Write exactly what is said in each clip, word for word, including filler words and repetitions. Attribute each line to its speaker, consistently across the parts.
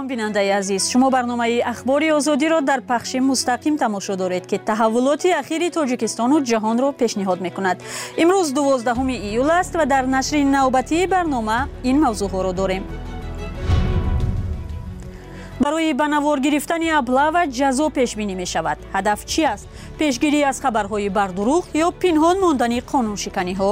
Speaker 1: салом бинандаи азиз, шумо барномаи ахбори озодиро дар пахши мустақим тамошо доред ки таҳаввулоти ахири Тоҷикистону ҷаҳонро пешниҳод мекунад. Имрӯз дувоздаҳуми июл аст ва дар нашри навбатии барнома ин мавзӯъҳоро дорем. барои ба навор гирифтани аблава ҷазо пешбинӣ мешавад. ҳадаф чӣ аст? пешгирӣ аз хабарҳои бардуруғ ё пинҳон мондани қонуншиканиҳо?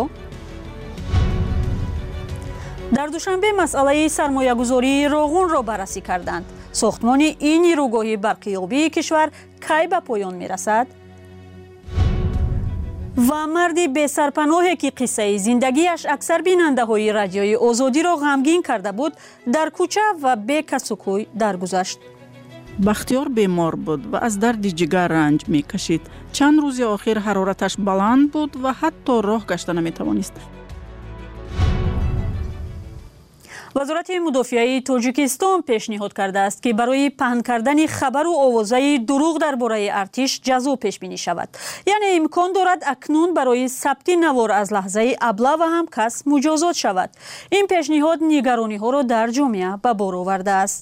Speaker 1: дар душанбе масъалаи сармоягузории роғунро баррасӣ карданд. сохтмони ин нирӯгоҳи барқиёбии кишвар кай ба поён мерасад? ва марди бесарпаноҳе ки қиссаи зиндагиаш аксар бинандаҳои радиои озодиро ғамгин карда буд, дар кӯча ва бекасукӯй даргузашт.
Speaker 2: бахтиёр бемор буд ва аз дарди ҷигар ранҷ мекашид. чанд рӯзи охир ҳарораташ баланд буд ва ҳатто роҳ гашта наметавонист. вазорати мудофиаи Тоҷикистон пешниҳод кардааст ки барои паҳн кардани хабару овозаи дурӯғ дар бораи артиш ҷазо пешбинӣ шавад. яъне имкон дорад акнун барои сабти навор аз лаҳзаи аблава ҳам кас муҷозот шавад. ин пешниҳод нигарониҳоро дар ҷомеа ба бор овардааст.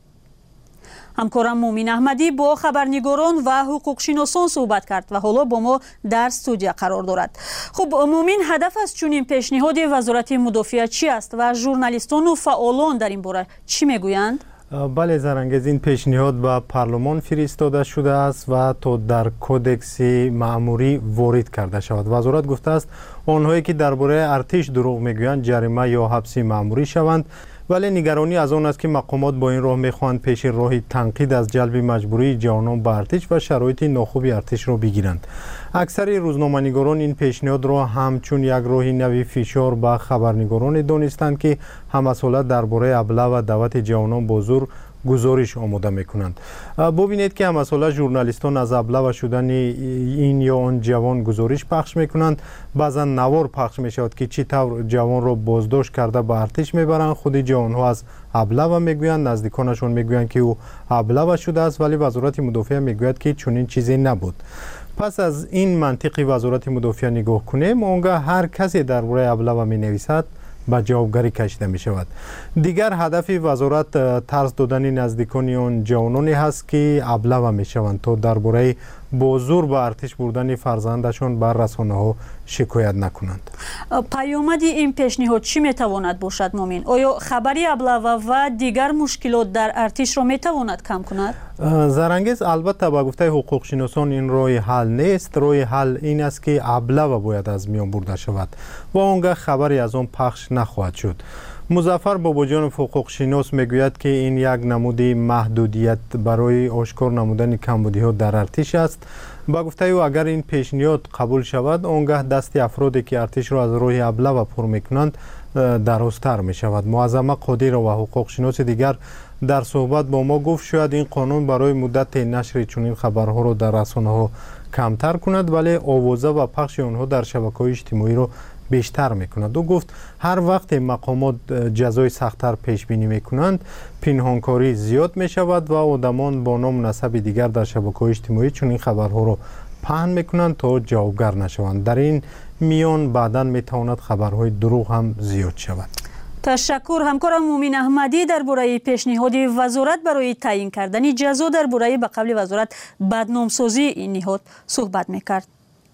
Speaker 2: ҳамкорам Мумин Аҳмадӣ бо хабарнигорон ва ҳуқуқшиносон суҳбат кард ва ҳоло бо мо дар студия қарор дорад. хуб Мумин, ҳадаф аз чунин пешниҳоди вазорати мудофиа чӣ аст ва журналистону фаъолон дар ин бора чӣ мегӯянд?
Speaker 3: бале Зарангез, ин пешниҳод ба парлумон фиристода шудааст ва то дар кодекси маъмурӣ ворид карда шавад. вазорат гуфтааст онҳое ки дар бораи артиш дурӯғ мегӯянд ҷарима ё ҳабси маъмурӣ шаванд. вале нигаронӣ аз он аст ки мақомот бо ин роҳ мехоҳанд пеши роҳи танқид аз ҷалби маҷбурии ҷавонон ба артиш ва шароити нохуби артишро бигиранд. аксари рӯзноманигорон ин пешниҳодро ҳамчун як роҳи нави фишор ба хабарнигороне донистанд ки ҳамасола дар бораи аблав ва даъвати ҷавонон бо зур гузориш омода мекунанд. бубинед ки ҳамасола журналистон аз аблава шудани ин ё он ҷавон гузориш пахш мекунанд. баъзан навор пахш мешавад ки чӣ тавр ҷавонро боздошт карда ба артиш мебаранд. худи ҷавонҳо аз аблава мегӯянд, наздиконашон мегӯянд ки ӯ аблава шудааст, вале вазорати мудофиа мегӯяд ки чунин чизе набуд. пас аз ин мантиқи вазорати мудофиа нигоҳ кунем, он гаҳ ҳар касе дар бораи аблава менависад ба ҷавобгарӣ кашида мешавад. дигар ҳадафи вазорат тарс додани наздикони он ҷавононе ҳаст ки аблава мешаванд то дар бораи бо зур ба артиш бурдани фарзандашон ба расонаҳо шикоят накунанд.
Speaker 1: паёмади ин пешниҳод чӣ метавонад бошад Мумин? оё хабари аблава ва дигар мушкилот дар артишро метавонад кам кунад?
Speaker 3: Зарангез, албатта ба гуфтаи ҳуқуқшиносон ин роҳи ҳал нест. роҳи ҳал ин аст ки аблава бояд аз миён бурда шавад ва он гаҳ хабаре аз он пахш нахоҳад шуд. музаффар бобоҷонов ҳуқуқшинос мегӯяд ки ин як намуди маҳдудият барои ошкор намудани камбудиҳо дар артиш аст. ба гуфтаи ӯ агар ин пешниҳод қабул шавад, он гаҳ дасти афроде ки артишро аз роҳи аблава пур мекунанд дарозтар мешавад. муаззама қодирова ҳуқуқшиноси дигар дар суҳбат бо мо гуфт шояд ин қонун барои муддате нашри чунин хабарҳоро дар расонаҳо камтар кунад, вале овоза ва пахши онҳо дар шабакаҳои иҷтимоиро бештар мекунад. ӯ гуфт ҳар вақте мақомот ҷазои сахттар пешбинӣ мекунанд, пинҳонкорӣ зиёд мешавад ва одамон бо ному насаби дигар дар шабакаҳои иҷтимоӣ чунин хабарҳоро паҳн мекунанд то ҷавобгар нашаванд. дар ин миён баъдан метавонад хабарҳои дурӯғ ҳам зиёд шавад.
Speaker 1: ташаккур. ҳамкорам Мумин Аҳмадӣ дар бораи пешниҳоди вазорат барои таъин кардани ҷазо дар бораи ба қавли вазорат бадномсозии ин ниҳод суҳбат мекард.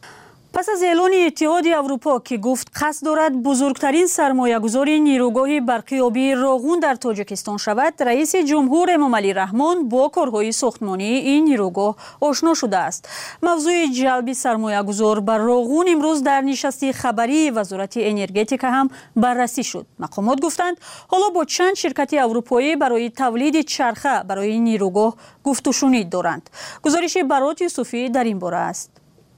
Speaker 1: пас аз эълони иттиҳоди Аврупо ки гуфт қасд дорад бузургтарин сармоягузори нирӯгоҳи барқиёбии роғун дар Тоҷикистон шавад, раиси ҷумҳур Эмомалӣ Раҳмон бо корҳои сохтмонии ин нирӯгоҳ ошно шудааст. мавзӯи ҷалби сармоягузор ба роғун имрӯз дар нишасти хабарии вазорати энергетика ҳам баррасӣ шуд. мақомот гуфтанд ҳоло бо чанд ширкати аврупоӣ барои тавлиди чарха барои ин нирӯгоҳ гуфтушунид доранд. гузориши Барот Юсуфӣ дар ин бора аст.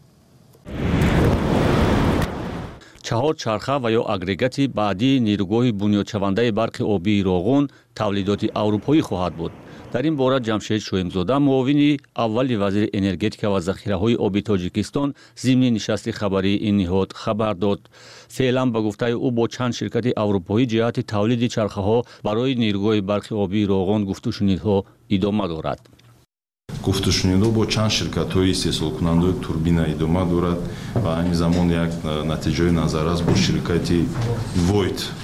Speaker 4: чаҳор чарха ва ё агрегати баъдии нирӯгоҳи бунёдшавандаи барқи обии роғун тавлидоти аврупоӣ хоҳад буд. дар ин бора Ҷамшед Шоимзода, муовини аввали вазири энергетика ва захираҳои оби Тоҷикистон, зимни нишасти хабарии ин ниҳод хабар дод. феълан ба гуфтаи ӯ бо чанд ширкати аврупоӣ ҷиҳати тавлиди чархаҳо барои нирӯгоҳи барқи обии роғун гуфтушунидҳо идома дорад.
Speaker 5: гуфтушунидҳо бо чанд ширкатҳои истеҳсолкунандаи турбина идома дорад ва ҳамин замон як натиҷаи назар аст бо ширкати Войт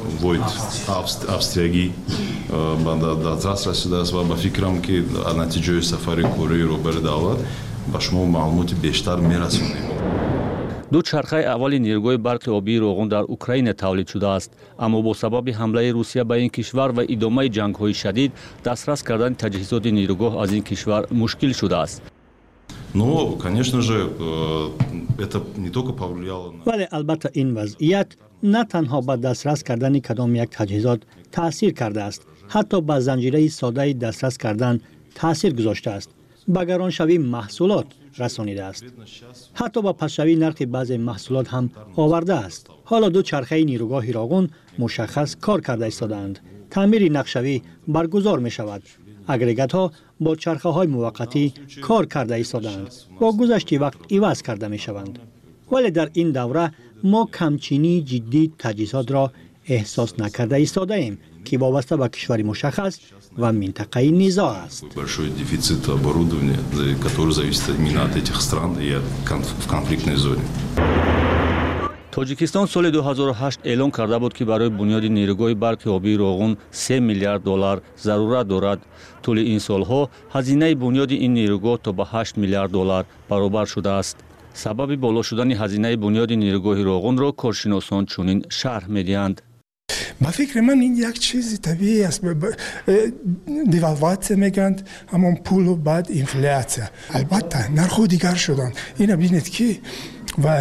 Speaker 5: войд австриягӣ ба дастрас расидааст ва ба фикрам ки натиҷаи сафари кӯраи роҳбари давлат ба шумо маълумоти бештар мерасонем.
Speaker 4: ду чархаи аввали нирӯгоҳи барқи обии Роғун дар Украина тавлид шудааст, аммо бо сабаби ҳамлаи Русия ба ин кишвар ва идомаи ҷангҳои шадид дастрас кардани таҷҳизоти нирӯгоҳ аз ин кишвар мушкил шудааст.
Speaker 5: Но, конечно же, это не только повлияло на...
Speaker 6: вале албатта ин вазъият на танҳо ба дастрас кардани кадом як таҷҳизот таъсир кардааст, ҳатто ба занҷираи содаи дастрас кардан таъсир гузоштааст, ба гароншавии маҳсулот расонидааст. ҳатто ба пастшавии нархи баъзе маҳсулот ҳам овардааст. ҳоло ду чархаи нирӯгоҳи Роғун мушаххас кор карда истодаанд. таъмири нақшавӣ баргузор мешавад. агрегатҳо бо чархаҳои муваққатӣ кор карда истодаанд. бо гузашти вақт иваз карда мешаванд. вале дар ин давра мо камчинии ҷиддии таҷҳизотро эҳсос накарда истодаем, ки вобаста ба кишвари мушаххас ва минтақаи низоъ аст.
Speaker 5: Большой дефицит оборудования, который зависит именно от этих стран и в конфликтной зоне.
Speaker 4: тоҷикистон соли ду ҳазору ҳашт эълон карда буд ки барои бунёди нирӯгоҳи барқи обии Роғун се миллиард доллар зарурат дорад. тӯли ин солҳо ҳазинаи бунёди ин нирӯгоҳ то ба ҳашт миллиард доллар баробар шудааст. сабаби боло шудани ҳазинаи бунёди нирӯгоҳи Роғунро коршиносон чунин шарҳ медиҳанд.
Speaker 7: ба фикри ман ин як чизи табиӣ аст. девалватсия мегӯянд, ҳамон пулу баъд инфлясия. албатта нархҳо дигар шуданд. ина бинед ки ва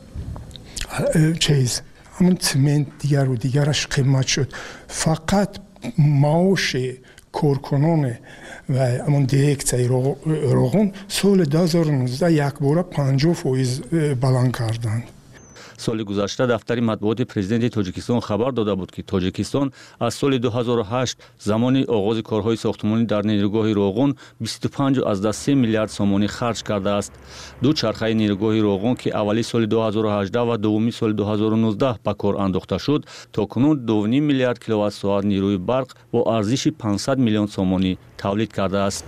Speaker 7: чиз ҳамон симент дигару дигараш қимат шуд. фақат маоши коркунони ва ҳамон дирексияи Роғун соли ду ҳазору нуздаҳ якбора панҷоҳ фоиз баланд карданд.
Speaker 4: соли гузашта дафтари матбуоти президенти Тоҷикистон хабар дода буд ки Тоҷикистон аз соли ду ҳазору ҳашт замони оғози корҳои сохтмонӣ дар нирӯгоҳи Роғун бисту панҷ азда се миллиард сомонӣ харҷ кардааст. ду чархаи нирӯгоҳи Роғун ки аввали соли ду ҳазору ҳаждаҳ ва дуввуми соли ду ҳазору нуздаҳ ба кор андохта шуд, то кунун ду ним миллиард киловаттсоат нирӯи барқ бо арзиши панҷсад миллион сомонӣ тавлид кардааст.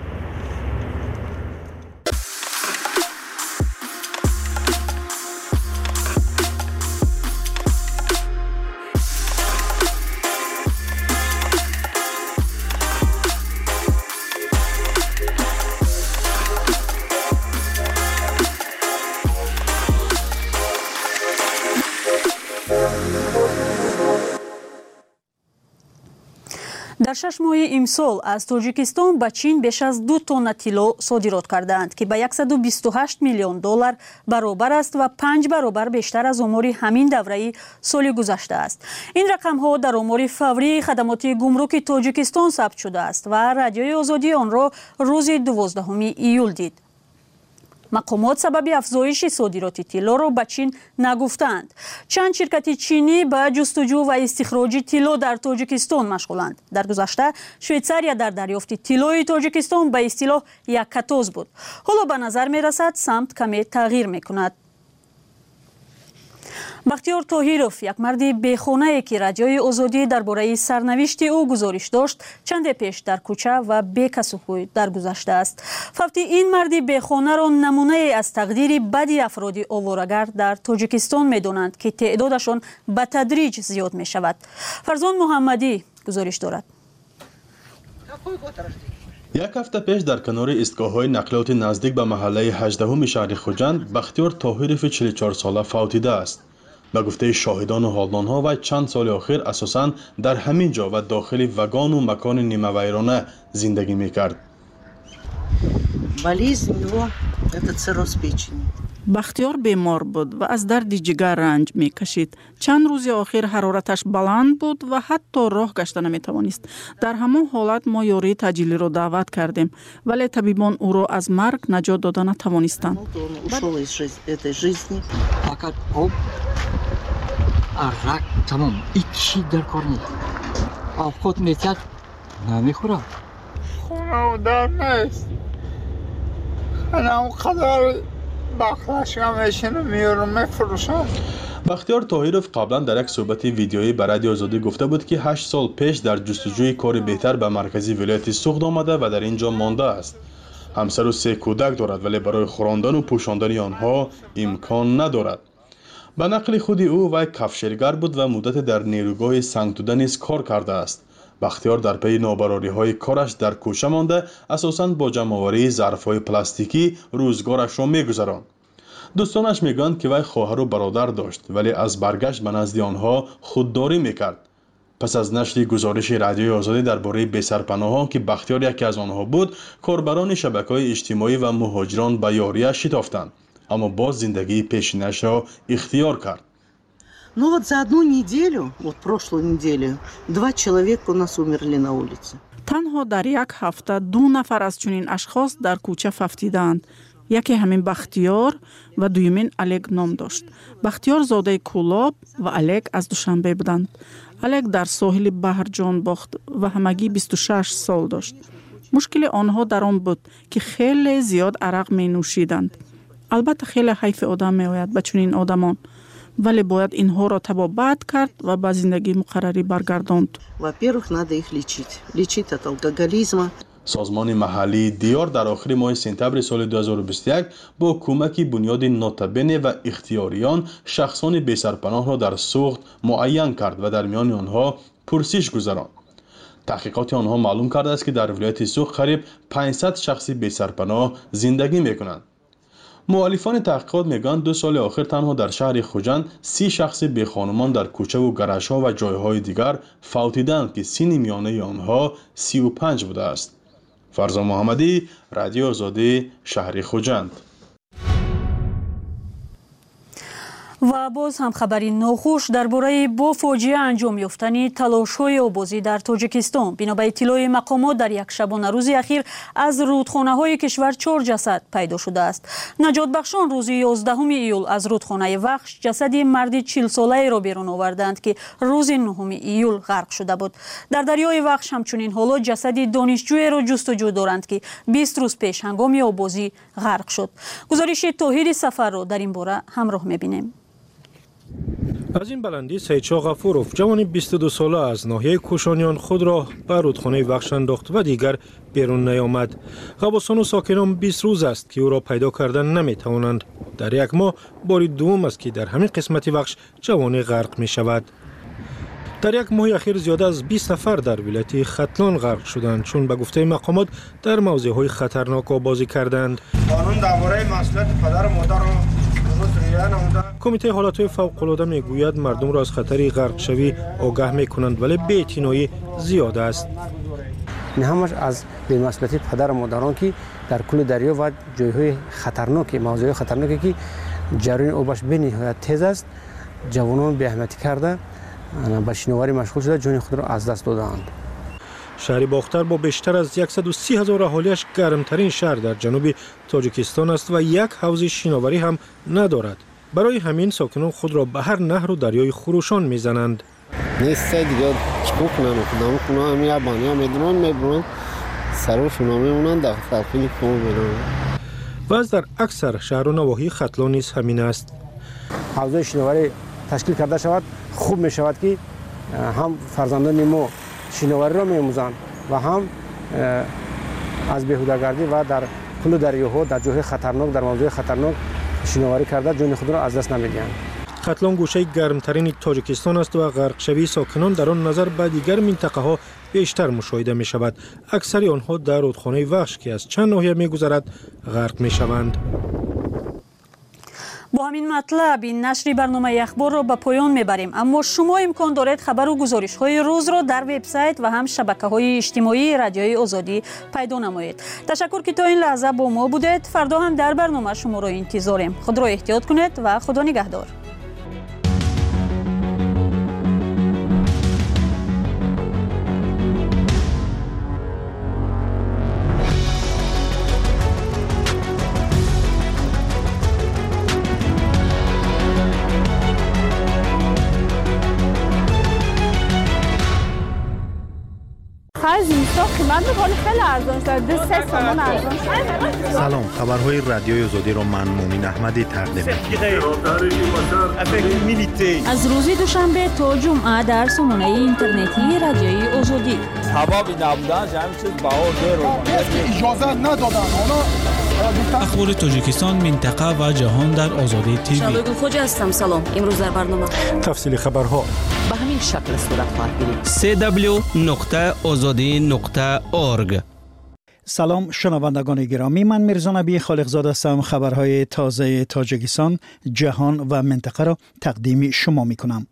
Speaker 1: дар шаш моҳи имсол аз Тоҷикистон ба Чин беш аз ду тонна тилло содирот кардаанд, ки ба яксаду бисту ҳашт миллион доллар баробар аст ва панҷ баробар бештар аз омори ҳамин давраи соли гузашта аст. ин рақамҳо дар омори фаврии хадамоти гумруки Тоҷикистон сабт шудааст ва Радиои Озодӣ онро рӯзи дувоздаҳуми июл дид. мақомот сабаби афзоиши содироти тиллоро ба Чин нагуфтаанд. чанд ширкати чинӣ ба ҷустуҷӯ ва истихроҷи тилло дар Тоҷикистон машғуланд. дар гузашта Швейтсария дар дарёфти тиллои Тоҷикистон ба истилоҳ яккатоз буд. ҳоло ба назар мерасад самт каме тағйир мекунад. бахтиёр Тоҳиров, як марди бехонае ки Радиои Озодӣ дар бораи сарнавишти ӯ гузориш дошт, чанде пеш дар кӯча ва бекасухӯй даргузаштааст. фавти ин марди бехонаро намунае аз тақдири бади афроди оварагар дар Тоҷикистон медонанд, ки теъдодашон ба тадриҷ зиёд мешавад. Фарзон Муҳаммадӣ гузориш дорад.
Speaker 8: як ҳафта пеш дар канори истгоҳҳои нақлиёти наздик ба маҳаллаи ҳаждаҳуми шаҳри Хуҷанд Бахтиёр Тоҳирови чилу чор сола фавтидааст. ба гуфтаи шоҳидону ҳолдонҳо вай чанд соли охир асосан дар ҳамин ҷо ва дохили вагону макони нимавайрона зиндагӣ мекард.
Speaker 9: Болезнь его – это цирроз печени.
Speaker 10: бахтиёр бемор буд ва аз дарди ҷигар ранҷ мекашид. чанд рӯзи охир ҳарораташ баланд буд ва ҳатто роҳ гашта наметавонист. дар ҳамон ҳолат мо ёрии таъҷилиро даъват кардем, вале табибон ӯро аз марг наҷот дода натавонистанд.
Speaker 9: Ушел из этой жизни.
Speaker 11: Фақат об, арак, тамом, ҳеҷ чӣ дар кор нест. овқот мекард, намехӯрад.
Speaker 12: хонаводар нест. анақадар бахлашга мешинам, меёрам, мефурӯшам.
Speaker 8: бахтиёр Тоҳиров қаблан дар як суҳбати видеоӣ ба Радиои Озодӣ гуфта буд, ки ҳашт сол пеш дар ҷустуҷӯи кори беҳтар ба маркази вилояти Суғд омада ва дар ин ҷо мондааст. ҳамсару се кӯдак дорад, вале барои хӯрондану пӯшондани онҳо имкон надорад. به نقل خود او وی کفشرگر بود و مدت در نیروگاه سنگتوده نیز کار کرده است. بختیار در پی نابراری های کارش در کوچه مانده اساساً با جمع‌آوری ظرف‌های پلاستیکی روزگارش را می‌گذراند. دوستانش میگویند که وی خواهر و برادر داشت ولی از برگشت به نزد آنها خودداری میکرد. پس از نشر گزارش رادیوی آزادی درباره بی‌سرپناهان که بختیار یکی از آنها بود، کاربران شبکه‌های اجتماعی و مهاجران به یاریش شتافتند، اما باز زندگی پیشینش را اختیار کرد.
Speaker 9: Ну вот за одну неделю, вот прошлую неделю, два человека у нас умерли на улице.
Speaker 10: танҳо дар як ҳафта ду нафар аз чунин ашхос дар кӯча фафтиданд. яке ҳамин бахтиёр ва дуюмин Олег ном дошт. бахтиёр зодаи Кӯлоб ва Олег аз Душанбе буданд. Олег дар соҳили баҳр ҷон бохт ва ҳамагӣ бисту шаш сол дошт. мушкили онҳо дар он буд ки хеле зиёд арақ менӯшиданд. албатта хеле ҳайфи одам меояд ба чунин одамон, вале бояд инҳоро табобат кард ва ба зиндагии муқаррарӣ баргардонд.
Speaker 9: Во-первых, надо их лечить. Лечить от алкоголизма.
Speaker 8: سازمان محلی دیار در آخر ماه سپتامبر سال دو هزار و بیست و یک با کمک بنیاد نوتابنه و اختیاریان شخصان بی‌سرپناه را در سوخت معین کرد و در میان آنها پرسش گذراند. تحقیقات آنها معلوم کرده است که در ولایت سوخت قریب پانصد شخص بی‌سرپناه زندگی میکنند. مؤلفان تحقیقات میگویند دو سال آخر تنها در شهر خوجند سی شخص بی خانمان در کوچه و گرش‌ها و جایهای دیگر فوتیدند که سن میانه آنها سی و پنج بوده است. فرزان محمدی، رادیو آزادی، شهر خوجند.
Speaker 1: و باز هم خبری ناخوش درباره با فاجعه انجام یافتن تلاش‌های آبازی در تاجیکستان. بنا به اطلاع مقامات در یک شبانه روز اخیر از رودخانه‌های کشور چهار جسد پیدا شده است. نجات بخشان روز یازدهم ایول از رودخانه وخش جسد مرد چهل ساله را بیرون آوردند که روز نهم ایول غرق شده بود. در دریای وخش همچنین حالا جسد دانشجویی را جستجو دارند که بیست روز پیش هنگام آبازی غرق شد. گزارش طاهر سفر را در این باره همراه می‌بینیم.
Speaker 13: از این بلندی سیدشاه غفوروف جوان بیست و دو ساله از ناحیه کوشانیان خود را به رودخانه وخش انداخت و دیگر بیرون نیامد. غواصان و ساکنان بیست روز است که او را پیدا کردن نمیتوانند. در یک ماه بار دوم است که در همین قسمت وخش جوانی غرق می شود. در یک ماه اخیر زیاده از بیست نفر در ولایت ختلان غرق شدند چون به گفته مقامات در موضع‌های خطرناک آبازی کردند.
Speaker 14: قانون درباره مسئولیت پدر و مادر را
Speaker 13: کمیته حالتهای فوق‌العاده میگوید مردم را از خطر غرق شوی آگاه میکنند ولی بی‌اعتنایی زیاد است.
Speaker 15: این همش از بی‌مسئولیتی پدر و مادران که در کل دریا و جایهای خطرناک موضوع خطرناکی که جریان آبش به نهایت تیز است، جوانان بی اهمیتی کرده به شناوری مشغول شده جان خود را از دست دادند.
Speaker 13: شهر باختر با بیشتر از صد و سی هزار اهالیش گرمترین شهر در جنوب تاجیکستان است و یک حوض شناوری هم ندارد. برای همین ساکنان خود را به هر نهر و دریای خروشان میزنند.
Speaker 16: نیست دیگه چیکار کنم خودم خونه هم یابانی میدونن میبرن سرشون میمونن در فرقی کم میرن.
Speaker 13: وضع در اکثر شهر و نواحی ختلان نیز همین است.
Speaker 15: حوض شناوری تشکیل کرده شود خوب می شود که هم فرزندان ما شناوری را می‌آموزند و هم از بیهوده‌گردی و در کل دریاها در جاهای خطرناک در موضوع خطرناک شناوری کرده جان خود را از دست نمی‌دهند.
Speaker 13: ختلان گوشه گرمترین تاجیکستان است و غرق شوی ساکنان در آن نظر به دیگر منطقه‌ها بیشتر مشاهده می‌شود. اکثر آنها در رودخانه وخش که از چند ناحیه می‌گذرد غرق می‌شوند.
Speaker 1: با همین مطلب این نشر برنامه اخبار را به پایان میبریم، اما شما امکان دارید خبر و گزارش های روز را در وبسایت و هم شبکه های اجتماعی رادیوی آزادی پیدا نمایید. تشکر که تا این لحظه با ما بودید. فردا هم در برنامه شما را انتظاریم. خود را احتیاط کنید و خدا نگهدار.
Speaker 3: سلام، خبرهای رادیوی آزادی را من مومن احمدی تقدیم می‌کنم.
Speaker 1: از روز دوشنبه تا جمعه در سامانه اینترنتی رادیوی آزادی.
Speaker 17: حبابی نبودن همین چیز باور داره.
Speaker 14: اجازه ندادن. اونا
Speaker 17: اخبار تاجیکستان، منطقه و جهان در آزادی تیوی.
Speaker 18: شادو خوج هستم. سلام. امروز در برنامه
Speaker 13: تفصیل خبرها
Speaker 18: به همین شکل صورت خواهد گرفت.
Speaker 17: سی دبلیو نقطه آزادی نقطه اورگ.
Speaker 6: سلام شنوندگان گرامی، من میرزا نبی خالقزاده هستم. خبرهای تازه تاجیکستان، جهان و منطقه را تقدیم شما می کنم.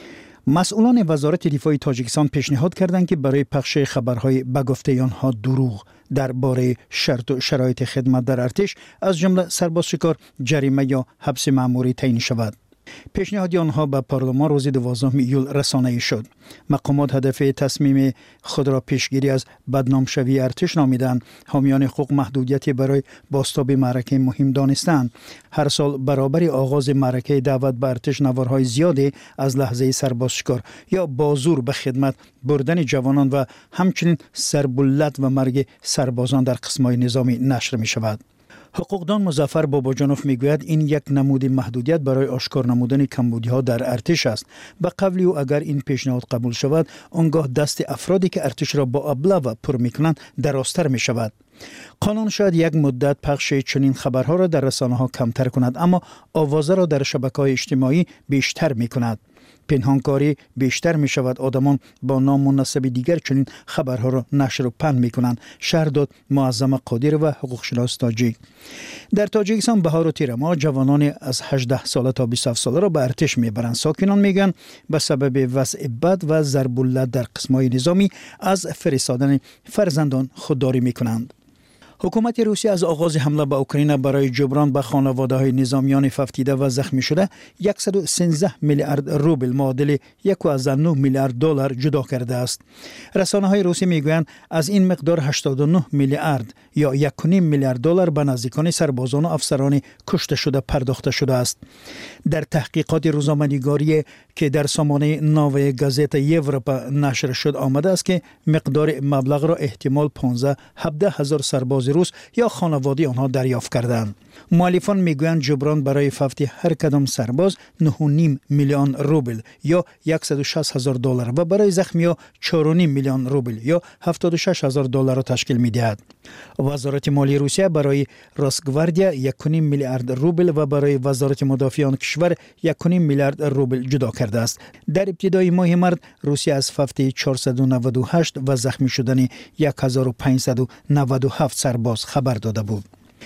Speaker 6: مسئولان وزارت دفاع تاجیکستان پیشنهاد کردند که برای پخش خبرهای به گفته آنها دروغ درباره شرط و شرایط خدمت در ارتش از جمله سربازشکار جریمه یا حبس مأموری تعیین شود. پیشنهاد آنها به پارلمان روز دوازدهم ایول رسانه‌ای شد. مقامات هدف تصمیم خود را پیشگیری از بدنام شوی ارتش نامیدند. حامیان حقوق محدودیتی برای بازتاب معرکه مهم دانستند. هر سال برابر آغاز معرکه دعوت به ارتش نوارهای زیادی از لحظه سربازشکار یا بازور به خدمت بردن جوانان و همچنین سربلت و مرگ سربازان در قسم‌های نظامی نشر می شود. حقوقدان مظفر باباجانوف میگوید این یک نمود محدودیت برای آشکار نمودن کمبودی‌ها در ارتش است. به قول او اگر این پیشنهاد قبول شود، آنگاه دست افرادی که ارتش را با ابله پر میکنند درازتر می شود. قانون شاید یک مدت پخش چنین خبرها را در رسانه‌ها کمتر کند، اما آوازه را در شبکه‌های اجتماعی بیشتر می کند. پنهانکاری بیشتر می شود. آدمان با نام مناسب دیگر چنین خبرها را نشر و پن می کنند. شرح داد معظم قادر و حقوق شناس تاجیک. در تاجیکستان بهار و تیر ماه جوانان از هجده ساله تا بیست و هفت ساله را به ارتش می برند. ساکنان می گویند به سبب وضع بد و ضرب اللت در قسم‌های نظامی از فرستادن فرزندان خودداری می کنند. حکومت روسیه از آغاز حمله به اوکراین برای جبران به خانواده‌های نظامیان ففتیده و زخمی شده صد و سیزده میلیارد روبل معادل یک و نه میلیارد دلار جدا کرده است. رسانه‌های روسی میگویند از این مقدار هشتاد و نه میلیارد یا یک و نیم میلیارد دلار به نزدیکان سربازان و افسران کشته شده پرداخته شده است. در تحقیقات روزنامه‌نگاری که در سامانه ناو گازت یوروپا نشر شد آمده است که مقدار مبلغ را احتمال پانزده هفده هزار سرباز روس یا خانواده آنها دریافت کردند. مؤلفان میگویند جبران برای فوت هر کدام سرباز نه و نیم میلیون روبل یا صد و شصت هزار دلار و برای زخمی‌ها چهار و نیم میلیون روبل یا هفتاد و شش هزار دلار را تشکیل می‌دهد. وزارت مالی روسیه برای راسگواردیا یک و نیم میلیارد روبل و برای وزارت مدافع آن کشور یک و نیم میلیارد روبل جدا کرده است. در ابتدای ماه مارس روسیه از فوت چهارصد و نود و هشت و زخمی شدن هزار و پانصد و نود و هفت سرباز خبر داده بود.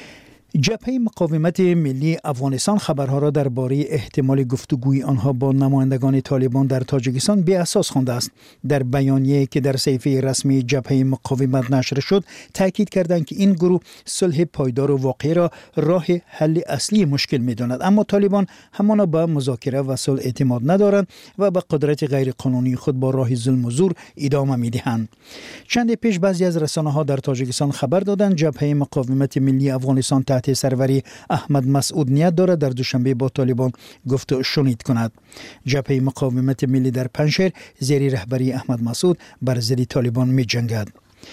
Speaker 6: جبهه مقاومت ملی افغانستان خبرها را درباره احتمال گفتگوی آنها با نمایندگان طالبان در تاجیکستان بی اساس خوانده است. در بیانیه‌ای که در صفحه رسمی جبهه مقاومت نشر شد، تاکید کردند که این گروه صلح پایدار و واقعی را راه حل اصلی مشکل می‌داند، اما طالبان همانا به مذاکره و صلح اعتماد ندارند و به قدرت غیرقانونی خود با راه ظلم و زور ادامه می‌دهند. چند پیش بعضی از رسانه‌ها در تاجیکستان خبر دادند جبهه مقاومت ملی افغانستان تحت سروری احمد مسعود نیت دارد در دوشنبه با طالبان گفت و شنید کند. جبهه مقاومت ملی در پنجشیر زیر رهبری احمد مسعود بر ضد طالبان می جنگد.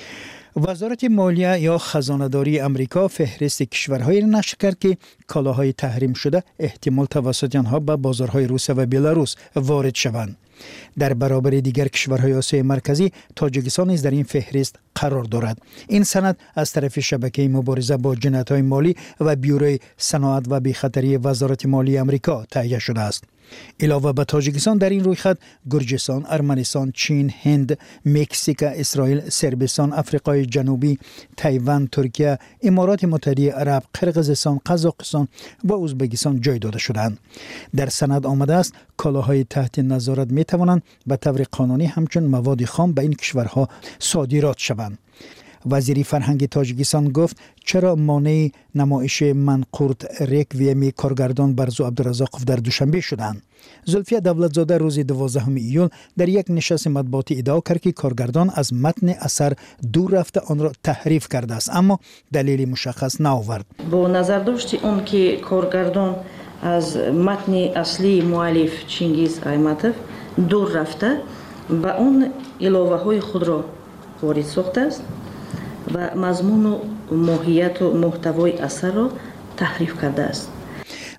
Speaker 6: وزارت مالیه یا خزانه‌داری امریکا فهرست کشورهایی را نشر کرد که کالاهای تحریم شده احتمال توسط آنها به بازارهای روسیه و بلاروس وارد شوند. در برابر دیگر کشورهای آسیای مرکزی، تاجیکستان نیز در این فهرست قرار دارد. این سند از طرف شبکه مبارزه با جنایت‌های مالی و بیوروی صنعت و بی‌خطری وزارت مالی امریکا تهیه شده است. علاوه بر تاجیکستان در این رویخط گرجستان، ارمنستان، چین، هند، مکزیک، اسرائیل، سربستان، آفریقای جنوبی، تایوان، ترکیه، امارات متحده عرب، قرقیزستان، قزاقستان و ازبکستان جای داده شدند. در سند آمده است کالاهای تحت نظارت می توانند به طور قانونی همچون مواد خام به این کشورها صادرات شوند. وزیر فرهنگ تاجیکستان گفت چرا مانع نمایش منقورت ریکویم کارگردان برزو عبدالرزاقوف در دوشنبه شدند. زلفیه دولتزاده روز دوازدهم ایول در یک نشست مطبوعاتی ادعا کرد که کارگردان از متن اثر دور رفته آن را تحریف کرده است، اما دلیل مشخص نآورد.
Speaker 19: با نظر داشت اون که کارگردان از متن اصلی مؤلف چینگیز ایمتوف دور رفته و اون علاوه های خود را وارد ساخته است و مضمون و ماهیت و محتوای اثر را تحریف کرده است.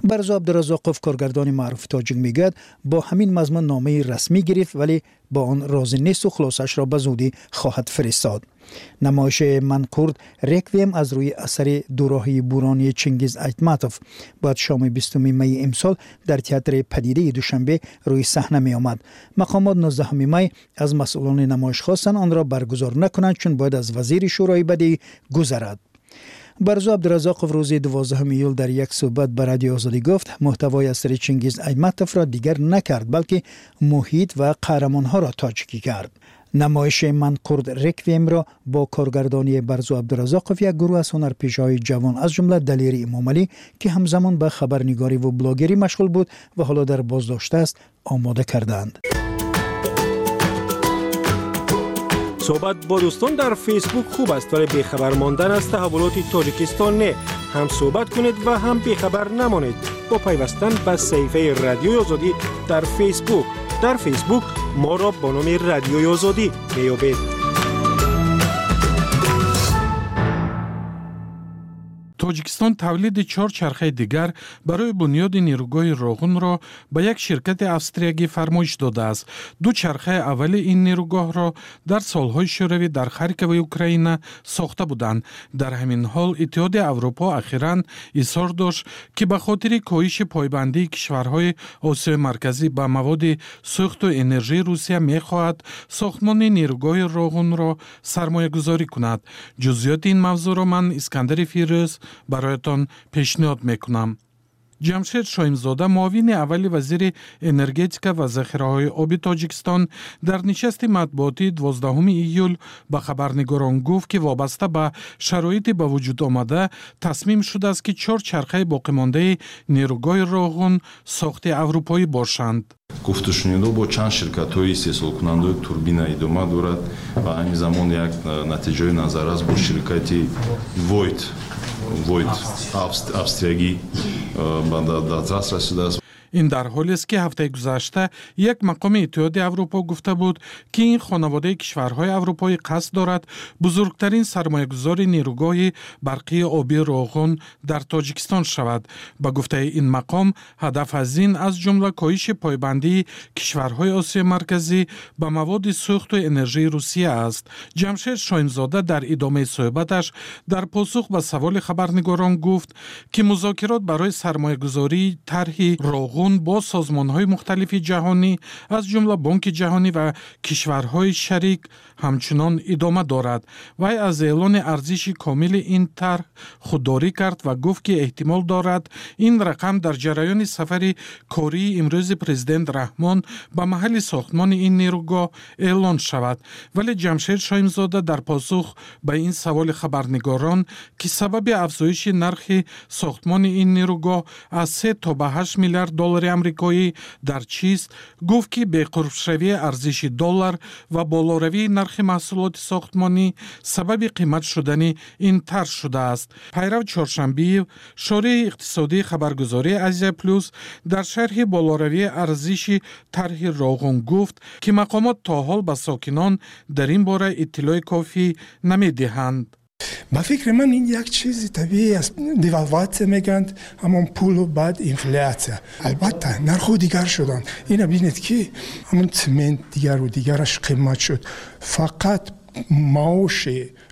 Speaker 6: برزو عبدالرزاقوف کارگردان معروف تاجیک میگوید با همین مضمون نامه رسمی گرفت ولی با آن راضی نیست و خلاصش را به زودی خواهد فرستاد. نمایش من کرد ریکویم از روی اثر دوراهی بورانی چنگیز ایتماتوف بعد شام بیستم می امسال در تئاتر پدیده دوشنبه روی صحنه می آمد. مقامات نوزدهم می از مسئولان نمایش خواستند آن را برگزار نکنند چون باید از وزیر شورای بدی گذرد. برزو عبدالرزاقوف روز دوازدهم ایول در یک صحبت به رادیو آزادی گفت محتوای اثر چنگیز ایتماتوف را دیگر نکرد بلکه محیط و قهرمانها را تاجیکی کرد. نمایش من کرد ریکویم را با کارگردانی برزو عبدالرزاقوف یک گروه از هنرپیشه‌های جوان از جمله دلیری امامعلی که همزمان به خبرنگاری و بلاگری مشغول بود و حالا در بازداشت است آماده کردند.
Speaker 13: صحبت با دوستان در فیسبوک خوب است ولی بیخبر ماندن از تحولات تاجیکستان نه. هم صحبت کنید و هم بیخبر نمانید با پیوستن به صفحه رادیوی آزادی در فیسبوک. در فیسبوک ما را با نام رادیوی آزادی میابید.
Speaker 20: تاجیکستان تولید چهار چرخه دیگر برای بنیاد نیروگاه روغن را به یک شرکت австриягӣ فرمایش داده است. دو چرخه اول این نیروگاه را در سالهای شوروی در خارکov اوکراین ساخته بودند. در همین حال اتحاد اروپا اخیراً اصرار داشت که به خاطر کاهش پایبندی کشورهای آسیای مرکزی به مواد سوخت و انرژی روسیه می‌خواهد ساختمان نیروگاه روغن را سرمایه گذاری کند. جزئیات این موضوع را من اسکندر فیروز برایتان پیشنهاد میکنم. جمشید شایمزاده معاون اول وزیر انرژتیکا و ذخیره‌های آبی تاجیکستان در نشست مطبوعاتی دوازدهم ایول به خبرنگاران گفت که وابسته به شرایط به وجود آمده تصمیم شده است که چهار چرخه باقی مانده نیروگاه روغن ساخت اروپایی باشند.
Speaker 5: گفتشنیدو با چند شرکت‌های استحصالکننده توربینا ادامه دارد و همین زمان یک نتیجه نظر است با شرکت وایت وایت австриягӣ به دسترس رسیده است.
Speaker 20: این در حالی است که هفته گذشته یک مقام اتحاد اروپا گفته بود که این خانواده کشورهای اروپایی قصد دارد بزرگترین سرمایه‌گذار نیروگاه برقی آبی روغن در تاجیکستان شود. با گفته این مقام هدف از این از جمله کاهش پایبندی کشورهای آسیای مرکزی به مواد سوخت و انرژی روسیه است. جمشید شایمزاده در ادامه صحبتش در پاسخ به سوال خبرنگاران گفت که مذاکرات برای سرمایه‌گذاری طرح روغن با سازمان‌های مختلف جهانی از جمله بانک جهانی و کشورهای شریک همچنان ادامه دارد. وی از اعلان ارزش کامل این طرح خودداری کرد و گفت که احتمال دارد این رقم در جریان سفر کاری امروز پرزیدنت رحمان به محل ساختمان این نیروگاه اعلان شود. ولی جمشید شایمزاده در پاسخ به این سوال خبرنگاران که سبب افزایش نرخ ساختمان این نیروگاه از سه تا به هشت میلیارد دلار امریکایی در چیست گفت که به قرب شوی ارزش دلار و بالاروی نرخ محصولات ساختمانی سبب قیمت شدن این طرح شده است. پیرو چهارشنبه شورای اقتصادی خبرگزاری آسیا پلوس در شرح بالاروی ارزش طرح روغن گفت که مقامات تا حال به ساکنان در این باره اطلاع کافی نمیدهند.
Speaker 7: با فکر من این یک چیز طبیعی است. دیوالواسیون میگند همون پول و بعد اینفلیاسیون. البته نرخ دیگر شدن. اینا ببینید که همون سمنت دیگر و دیگرش قیمت شد. فقط معاش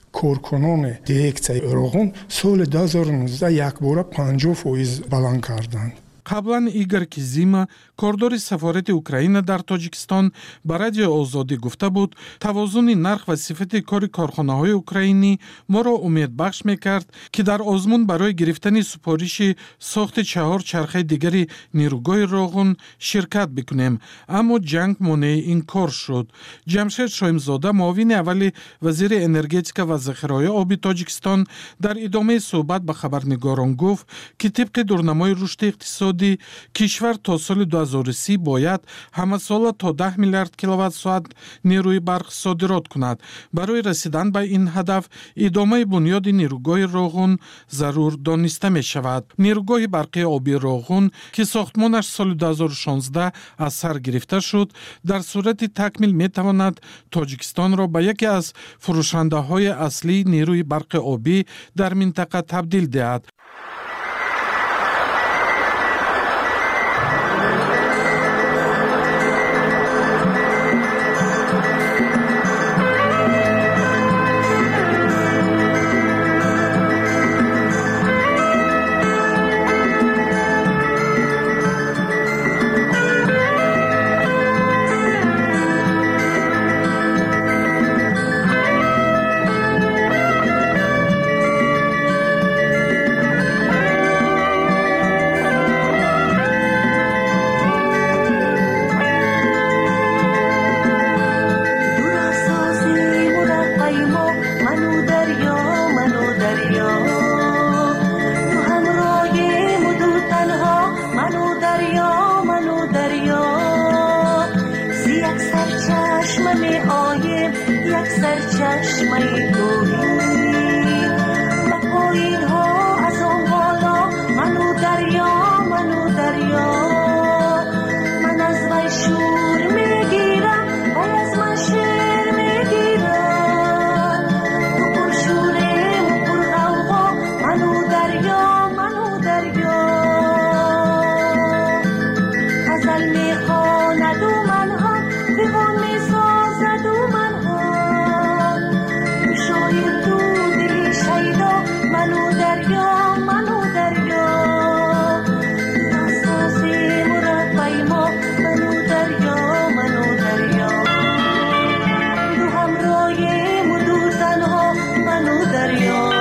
Speaker 7: کارکنان دیکتای روغن سال دو هزار و نوزده یک بار پنجاه فیصد بلند کردند.
Speaker 20: قبلا ایگور کیزیما کاردار سفارت اوکراین در تاجیکستان به رادیو آزادی گفته بود توازن نرخ و صفت کار کارخانه‌های اوکراینی ما را امیدبخش می‌کرد که در آزمون برای گرفتن سفارش ساخت چهار چرخه دیگری نیروگاه روغن شرکت بکنیم، اما جنگ مانع این کار شد. جمشید شایمزاده معاون اول وزیر انرژتیکا و ذخیره‌های آبی تاجیکستان در ادامه صحبت به خبرنگاران گفت که طبق دورنمای رشد اقتصادی کشور تا سال دو هزار و سی باید همه سال تا ده میلیارد کیلووات ساعت نیروی برق صادرات کند. برای رسیدن به این هدف ادامه بنیاد نیروگاه روغن ضرور دانسته می شود. نیروگاه برقی آبی روغن که ساختمانش سال دو هزار و شانزده از سر گرفته شد در صورت تکمیل می تواند تاجیکستان را به یکی از فروشنده های اصلی نیروی برق آبی در منطقه تبدیل دهد.
Speaker 2: دریا منو دریا من از وی شور میگیرم وی از من شیر میگیرم تو پر شورم و پر غوغا منو دریا منو دریا غزل میخواند و من هم دیوان میسازد و من هم شاید تو دلی شیدا منو دریا منو دریا ناسازی مرفعی ما منو دریا منو دریا دو همراهیم و دو تنها منو دریا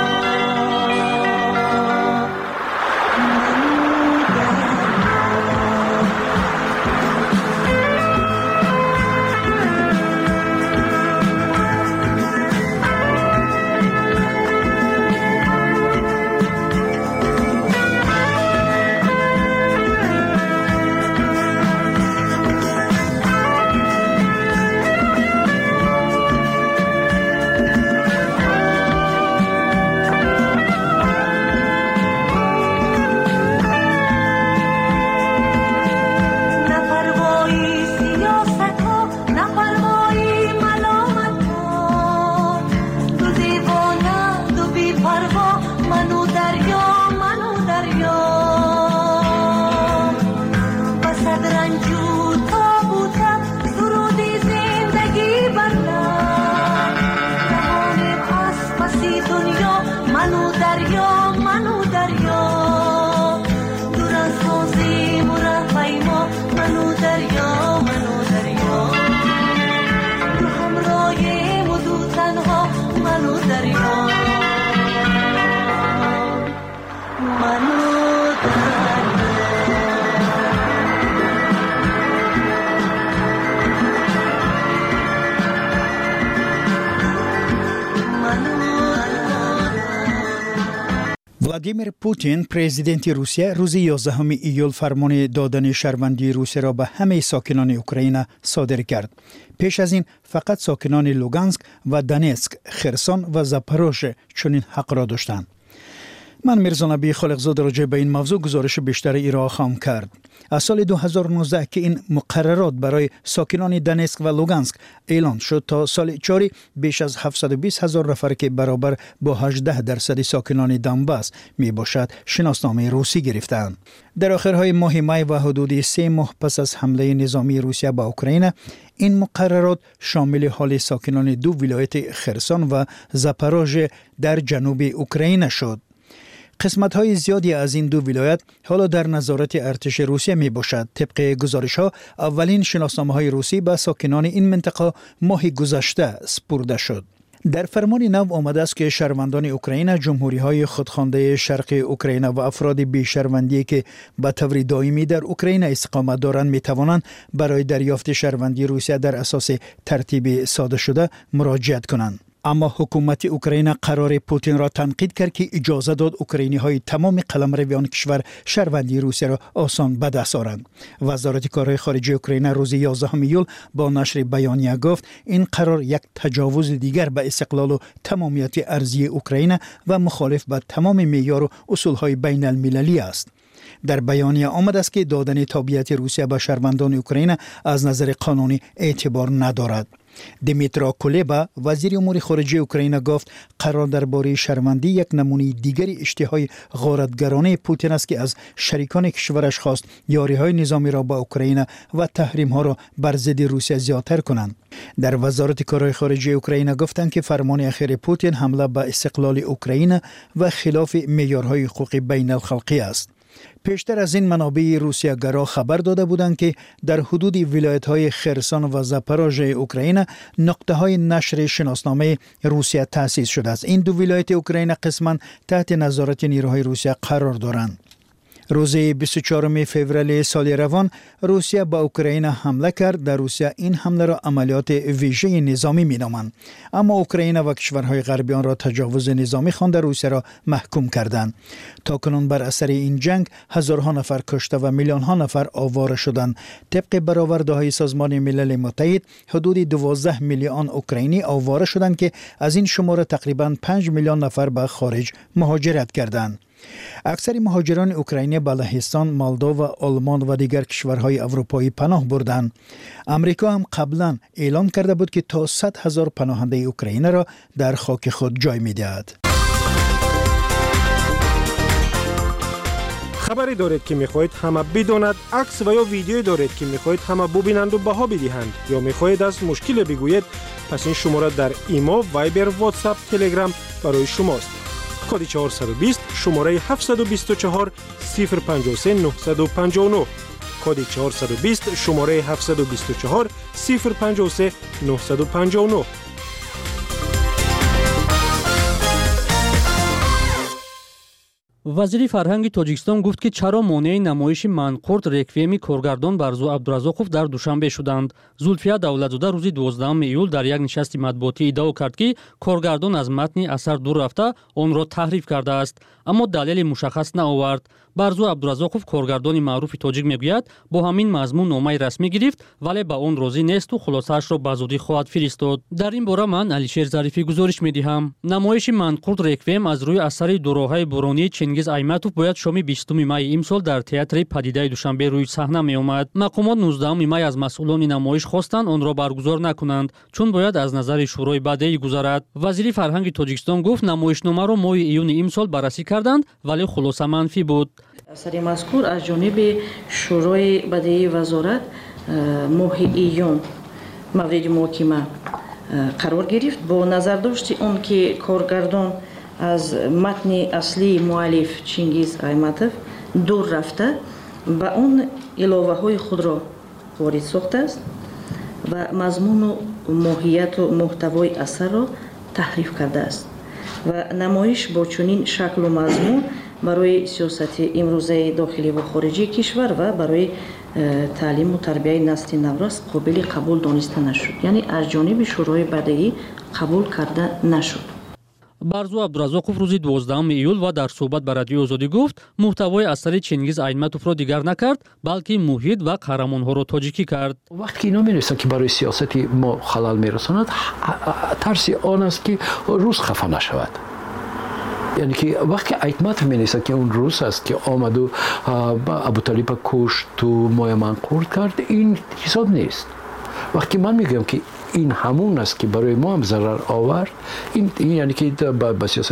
Speaker 6: ولادیمیر پوتین پرزیدنت روسیه روز یازدهم ایول فرمان دادن شهروندی روسیه را به همه ساکنان اوکراین صادر کرد. پیش از این فقط ساکنان لوگانسک و دانتسک، خرسون و زاپاروژه چنین حق را داشتند. من میرزا نبی خالقزاده راجع به این موضوع گزارش بیشتر ایران خواهم کرد. از سال دو هزار و نوزده که این مقررات برای ساکنان دانتسک و لوگانسک اعلان شد تا سال جاری بیش از هفتصد و بیست هزار نفر که برابر با هجده درصد ساکنان دونباس می باشد شناسنامه روسی گرفتند. در آخرهای ماه می و حدود سه ماه پس از حمله نظامی روسیه به اوکراین این مقررات شامل حال ساکنان دو ولایت خرسون و زاپاروژه در جنوب اوکراین شد. قسمت‌های زیادی از این دو ولایت حالا در نظارت ارتش روسیه می باشد. طبق گزارش‌ها اولین شناسنامه‌های روسی به ساکنان این منطقه ماه گذشته سپرده شد. در فرمان نو آمده است که شهروندان اوکراین، جمهوری‌های خودخوانده شرق اوکراین و افراد بی‌شهروندی که به طور دائمی در اوکراین اقامت دارند می‌توانند برای دریافت شهروندی روسیه در اساس ترتیب ساده شده مراجعت کنند. اما حکومت اوکراین قرار پوتین را تنقید کرد که اجازه داد اوکراینی های تمام قلمروان کشور شهروندی روسیه را آسان به دست آورند. وزارت کارهای خارجه اوکراین روز یازدهم ایول با نشر بیانیه گفت این قرار یک تجاوز دیگر به استقلال و تمامیت ارضی اوکراین و مخالف با تمام معیار و اصولهای بین المللی است. در بیانیه آمده است که دادن تابعیت روسیه به شهروندان اوکراین از نظر قانونی اعتبار ندارد. دیمیترا کولبا وزیر امور خارجه اوکراین گفت قرار درباره شهروندی یک نمونه دیگری اشتهای غارتگرانه پوتین است که از شریکان کشورش خواست یاری‌های نظامی را با اوکراین و تحریم‌ها را بر ضد روسیه زیادتر کنند. در وزارت کارهای خارجه اوکراین گفتند که فرمان اخیر پوتین حمله به استقلال اوکراین و خلاف معیارهای حقوق بین الخلقی است. پیشتر از این منابع روسیه گرا خبر داده بودند که در حدود ولایت‌های خرسون و زاپاروژه اوکراین نقطه‌های نشر شناسنامه روسیه تأسیس شده است. این دو ولایت اوکراین قسماً تحت نظارت نیروهای روسیه قرار دارند. روز بیست و چهارم فوریه سال روان روسیه با اوکراین حمله کرد. در روسیه این حمله را عملیات ویژه نظامی می‌نامند، اما اوکراین و کشورهای غربی آن را تجاوز نظامی خوانده روسیه را محکوم کردند. تاکنون بر اثر این جنگ هزارها نفر کشته و میلیون‌ها نفر آواره شدند. طبق برآورده‌های سازمان ملل متحد حدود دوازده میلیون اوکراینی آواره شدند که از این شماره تقریباً پنج میلیون نفر به خارج مهاجرت کردند.
Speaker 21: اکثر مهاجران اوکراینی به لهستان، مالدو، آلمان و دیگر کشورهای اروپایی پناه بردند. امریکا هم قبلا اعلام کرده بود که تا صد هزار پناهنده اوکراینی را در خاک خود جای می‌دهد.
Speaker 13: خبری دارید که میخواهید همه بداند، عکس و یا ویدیویی دارید که میخواهید همه ببینند و بها بدهند، یا میخواهید از مشکل بگویید، پس این شماره در ایما، وایبر، واتساپ، تلگرام برای شماست. کد چهارصد و بیست شماره هفتصد و بیست و چهار صفر پنجاه و سه نهصد و پنجاه و نه. کد چهارصد و بیست شماره هفتصد و بیست و چهار صفر پنجاه و سه نهصد و پنجاه و نه.
Speaker 22: وزیر فرهنگ تاجیکستان گفت که چرا مانع نمایش منقورت رکویم کارگردان برزو عبدالرزاقوف در دوشنبه شدند. زولفیا دولتزاده روز دوازدهم ایول در یک نشست مطبوعاتی ادعا کرد که کارگردان از متن اثر دور رفته آن را تحریف کرده است، اما دلیل مشخص نآورد. برزو عبدالرزاقوف کارگردان معروف تاجیک میگوید با همین مضمون نامه رسمی گرفت ولی با آن راضی نیست و خلاصه‌اش را به زودی خواهد فرستاد. در این باره من علیشیر ظریفی گزارش میدهم. نمایش منقورت رکویم از روی اثر دوراهای بورانی چنگیز ایمتوف باید شام بیستم می امسال در تئاتر پدیده دوشنبه روی صحنه می آمد. مقامات نوزدهم می از مسئولان نمایش خواستند آن را برگزار نکنند چون باید از نظر شورای بدهی گذرد. وزیر فرهنگ تاجیکستان گفت نمایشنامه را ماه ایون امسال بررسی کردند ولی خلاصه منفی بود.
Speaker 19: اثر مذکور از جانب شورای بدهی وزارت ماه ایون مورد محاکمه قرار گرفت با نظر داشت اون که کارگردان از متن اصلی مؤلف چنگیز ایمتوف دور رفته و اون علاوه های خود را وارد ساخته است و مضمون و ماهیت و محتوای اثر را تحریف کرده است و نمایش با چنین شکل و مضمون برای سیاست امروزه داخلی و خارجی کشور و برای تعلیم و تربیت نسل نوراست قابل قبول دانسته نشد، یعنی از جانب شورای بدهی قبول کرده نشد.
Speaker 22: برزو عبدالرزاقوف روز دوازدهم ایول و در صحبت با رادیو آزادی گفت محتوای اثر چنگیز ایمتوف را دیگر نکرد بلکه محیط و قهرمان‌ها را تاجیکی کرد.
Speaker 23: وقتی که اینا می‌نویسن که برای سیاست ما خلل می‌رساند، ترس آن است که روس خفه نشود. یعنی که وقتی ایمتوف می‌نویسه که اون روس است که آمد و ابوطالب کشت تو مایه منقورت کرد، این حساب نیست. وقتی من میگم که این همون است که برای ما هم ضرر آورد، این, این یعنی که به سیاست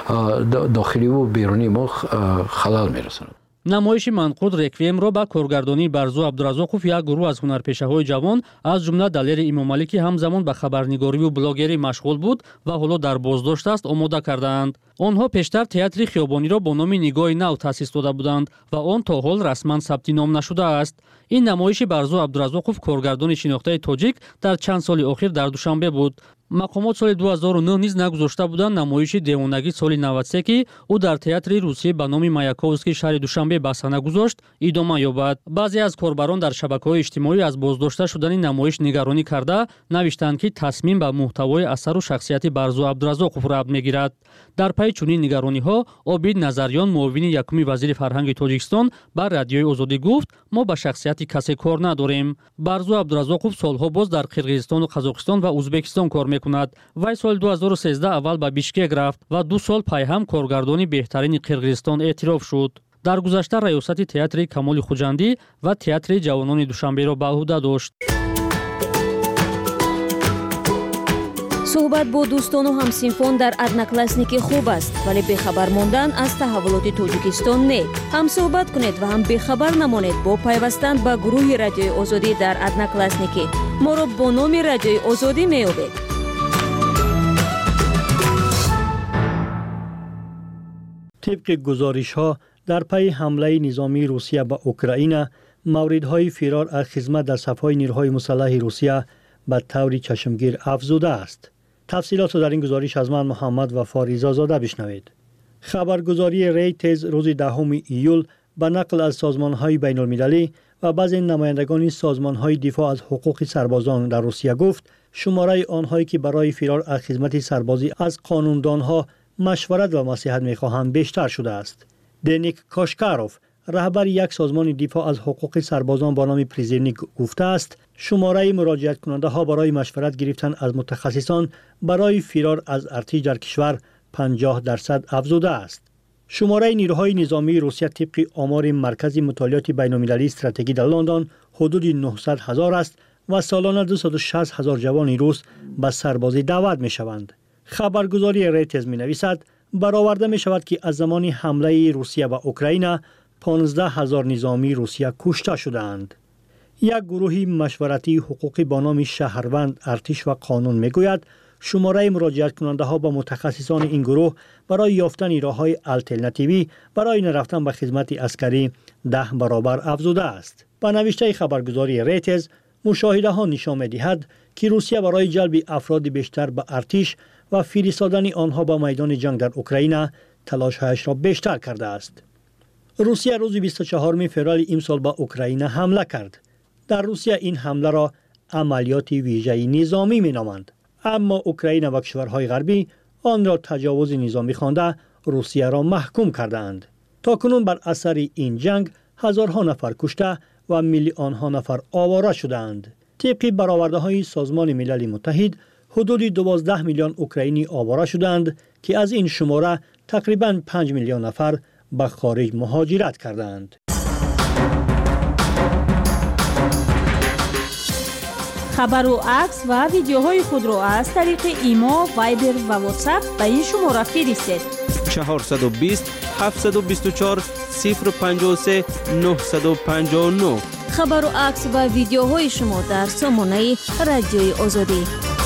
Speaker 23: داخلی و بیرونی ما خلل میرساند.
Speaker 22: نمایش منقورت رکویم را با کارگردانی برزو عبدالرزاقوف یک گروه از هنرپیشه‌های جوان از جمله دلیر امامعلی که همزمان به خبرنگاری و بلاگری مشغول بود و حالا در بازداشت است آماده کردند. آنها پیشتر تئاتر خیابانی را با نام نگاه نو تأسیس داده بودند و آن تا حال رسما ثبت نام نشده است. این نمایش برزو عبدالرزاقوف کارگردان شناخته تاجیک در چند سال اخیر در دوشنبه بود. مقامات سال دو هزار و نه نیز نگذاشته بودند نمایش دیوانگی سال نود و سه که او در تئاتر روسیه به نام مایاکوفسکی شهر دوشنبه به صحنه گذاشت ادامه یابد. بعضی از کاربران در شبکه‌های اجتماعی از بازداشته شدن نمایش نگرانی کرده نوشتند که تصمیم به محتوای اثر و شخصیت برزو عبدالرزاقوف ربط می‌گیرد. در پی چنین نگرانی‌ها عابد نظریان معاون یکم وزیر فرهنگ تاجیکستان بر رادیوی آزادی گفت ما با شخصیت کسی کار نداریم. برزو عبدالرزاقوف سالها باز در قرقیزستان و قزاقستان و ازبکستان کار می‌کند. وی سال دو هزار و سیزده اول به بیشکک رفت و دو سال پای هم کارگردانی بهترین قرقیزستان اعتراف شد. در گذشته ریاست تئاتر کمال خوجندی و تئاتر جوانان دوشنبه را به عهده داشت.
Speaker 24: صحبت با دوستان و همسینفان در ادناکلاسنیک خوب است ولی بخبر ماندن از تحولات تاجیکستان نه. هم صحبت کنید و هم بخبر نمانید با پیوستن به گروه رادیوی آزادی در ادناکلاسنیک. ما را با نام رادیوی آزادی می‌یابید.
Speaker 6: طبق گزارش‌ها در پی حمله نظامی روسیه به اوکراین، موردهای فرار از خدمت در صف‌های نیروهای مسلح روسیه به طور چشمگیر افزوده است. تفصیلات در این گزارش از من محمد و فاریزا زاده بشنوید. خبرگزاری ریترز روز دهم ایول به نقل از سازمان‌های بین‌المللی و بعضی نمایندگان سازمان‌های دفاع از حقوق سربازان در روسیه گفت شماره آنهایی که برای فرار از خدمت سربازی از قانوندانها مشورت و نصیحت می‌خواهند بیشتر شده است. دنیک کاشکاروف رهبر یک سازمان دفاع از حقوق سربازان با نام پریزرنیک گفته است شماره مراجعت کننده ها برای مشورت گرفتن از متخصصان برای فرار از ارتش در کشور پنجاه درصد افزوده است. شماره نیروهای نظامی روسیه طبق آمار مرکز مطالعات بین‌المللی استراتژی در لندن حدود نهصد هزار است و سالانه دویست و شصت هزار جوان روس به سربازی دعوت می شوند. خبرگزاری ریتز می نویسد برآورده می شود که از زمان حمله روسیه به اوکراین پانزده هزار نظامی روسیه کشته شدند. یک گروه مشورتی حقوقی با نام شهروند ارتش و قانون می گوید شماره مراجعت کننده ها با متخصصان این گروه برای یافتن راه‌های آلترناتیوی برای نرفتن به خدمت عسکری ده برابر افزوده است. با نوشته خبرگزاری ریتز مشاهده ها نشان می دهد که روسیه برای جلب افراد بیشتر به ارتش و فرستادن آنها به میدان جنگ در اوکراین تلاش‌هایش را بیشتر کرده است. روسیه روز بیست و چهارم فوریه امسال به اوکراین حمله کرد. در روسیه این حمله را عملیات ویژه نظامی می نامند. اما اوکراین و کشورهای غربی آن را تجاوز نظامی خوانده روسیه را محکوم کردند. تاکنون بر اثر این جنگ هزارها نفر کشته و میلیون ها نفر آواره شدند. طبق برآورده‌های سازمان ملل متحد حدود دوازده میلیون اوکراینی آواره شدند که از این شماره تقریباً پنج میلیون نفر به خارج مهاجرت کردند.
Speaker 1: خبر و عکس و ویدیوهای خود را از طریق ایما، وایبر و واتساپ به این شماره فرستید.
Speaker 17: چهارصد و بیست هفتصد و بیست و چهار صفر پنجاه و سه نهصد و پنجاه و نه.
Speaker 24: خبر و عکس و ویدیوهای شما در سامانه رادیوی آزادی.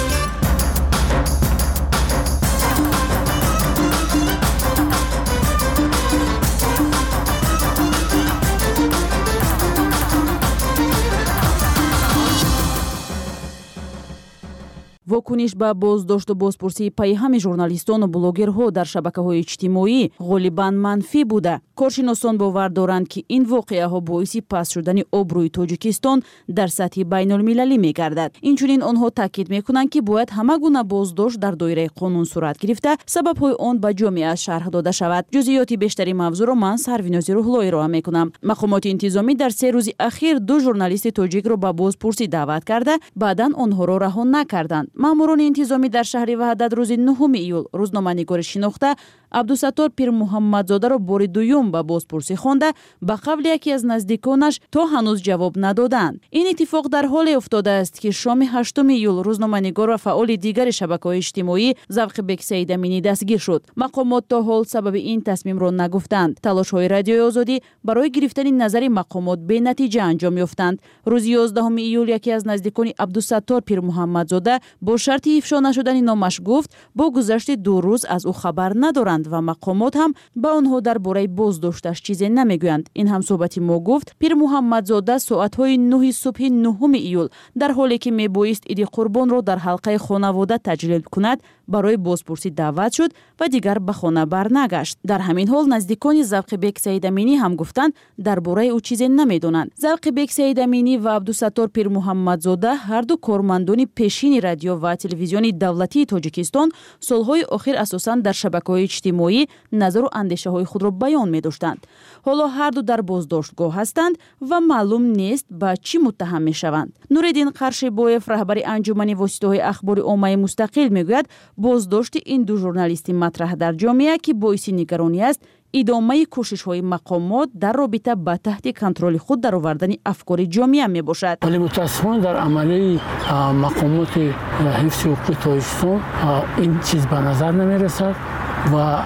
Speaker 24: واکنش به بازداشت و بازپرسی پیام ژورنالیستان و بلاگرها در شبکه‌های اجتماعی غالباً منفی بوده. کارشناسان باور دارند که این واقعه‌ها باعث پست شدن آبروی تاجیکستان در سطح بین‌المللی می‌گردد. اینچنین آنها تاکید می‌کنند که باید همه گونه بازداشت در دایره قانون صورت گرفته، سبب‌های آن به جامعه شرح داده شود. جزئیات بیشتری موضوع را من سرویناز روحلایی ارائه می‌کنم. مقامات انتظامی در سه روز اخیر دو ژورنالیست تاجیک را به بازپرسی دعوت کرده، بعداً آنها را رها نکردند. ماموران انتظامی در شهر وحدت روز نهم ایول روزنامه‌نگار شناخته عبدالستار پیر محمدزاده را بار دوم به بازپرسی خوانده به قبل یکی از نزدیکانش تا هنوز جواب ندادند. این اتفاق در حالی افتاده است که شام هشتم ایول روزنامه‌نگار و فعال دیگر شبکه‌های اجتماعی ذوقبک سید امینی دستگیر شد. مقامات تا حال سبب این تصمیم را نگفتند. تلاش‌های رادیوی آزادی برای گرفتن نظر مقامات به نتیجه انجام یافتند. روز یازدهم ایول یکی از نزدیکان عبدالستار پیر محمدزاده با شرط افشا نشدن نامش گفت با گذشت دو روز از او خبر ندارند و مقامات هم به آنها درباره بازداشتش چیزی نمیگویند. این هم صحبتی ما گفت پیر محمدزاده ساعت‌های نه صبح نهم ایول در حالی که میبایست عید قربان را در حلقه خانواده تجلیل کند برای بازپرسی دعوت شد و دیگر به خانه برنگشت. در همین حال نزدیکان ذوقبک سید امینی هم گفتند درباره او چیزی نمیدونند. ذوقبک سید امینی و عبدالستار پیر محمدزاده هر دو کارمندان پیشین رادیو و تلویزیون دولتی تاجیکستان سالهای اخیر اساساً در شبکه‌های اجتماعی نظر و اندیشه‌های خود را بیان می‌داشتند. حالا هر دو در بازداشتگاه هستند و معلوم نیست با چی متهم می‌شوند. نوردین قرشیبویف رهبر انجمن واسطه‌های اخبار عامه مستقل میگوید بازداشت این دو ژورنالیست مطرح در جامعه که باعث نگرانی است ادامه کوشش‌های مقامات در رابطه با تحت کنترل خود درآوردن افکار جامعه میباشد.
Speaker 23: ولی متأسفانه در عملی مقامات حفظ حقوق تاجیکستان این چیز به نظر نمیرسد و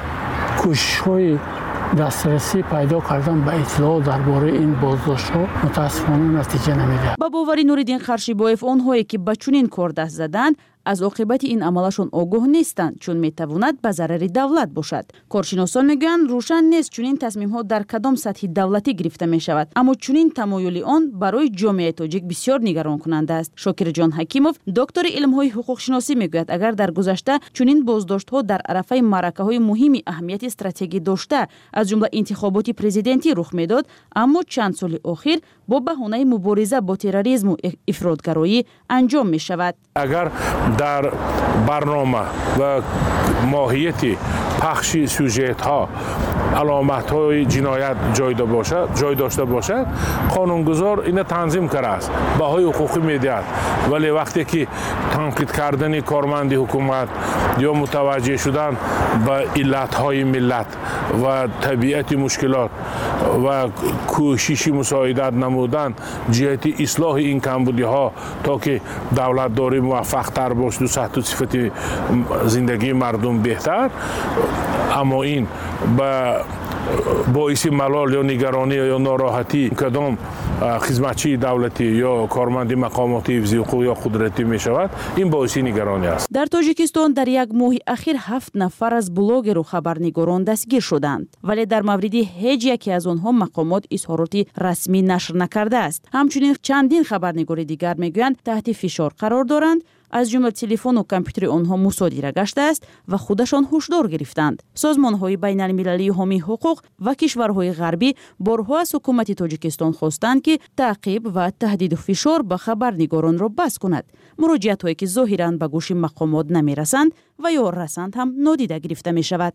Speaker 23: کوشش‌های دسترسی پیدا کردن به اطلاع درباره این بازداشت‌ها متأسفانه نتیجه نمیده.
Speaker 24: با باور نوردین قرشیبویف آنهایی که به چنین کار دست زدند از عاقبت این عملشون آگاه نیستند چون میتواند به ضرر دولت باشد. کارشناسان میگویند روشن نیست چنین تصمیم‌ها در کدام سطح دولتی گرفته می شود، اما چنین تمایل آن برای جامعه تاجیک بسیار نگران کننده است. شاکر جان حکیموف دکتر علم‌های حقوق شناسی میگوید اگر در گذشته چنین بازداشت‌ها در عرصه معرکه‌های مهم اهمیت استراتژیک داشته از جمله انتخابات پرزیدنتی رخ میداد، اما چند سال اخیر با بهانه مبارزه با تروریسم و افراطگرایی انجام می شود.
Speaker 4: اگر در برنامه و ماهیت پخش سوژت ها علامت های جنایت جای باشد جای داشته باشد قانونگذار این تنظیم کرده است بهای حقوقی میدهد ولی وقتی که تنقید کردن کارمند حکومت یا متوجه شدن به علت های ملت و طبیعت مشکلات و کوشش مساعدت نمودن جهت اصلاح این کمبودی ها تا که دولت داری موفق تر باشد و سطح و صفت زندگی مردم بهتر اما این به باعث ملال یا نگرانی یا ناراحتی کدام خدمتچی دولتی یا کارمند مقامات حفظی حقوق یا قدرتی می شود این باعث نگرانی است.
Speaker 10: در تاجیکستان در یک ماه اخیر هفت نفر از بلاگر و خبرنگاران دستگیر شدند ولی در مورد هیچ یکی از آنها مقامات اظهارات رسمی نشر نکرده است. همچنین چندین خبرنگار دیگر میگویند تحت فشار قرار دارند از جمله تلفن و کامپیوتر آنها مصادره گشته است و خودشان هشدار گرفتند. سازمان‌های بین‌المللی حامی حقوق و کشورهای غربی بارها از حکومت تاجیکستان خواستند که تعقیب و تهدید و فشار به خبرنگاران را بس کند. مراجعت‌هایی که ظاهراً به گوش مقامات نمی‌رسند و یا رسند هم نادیده گرفته می‌شود.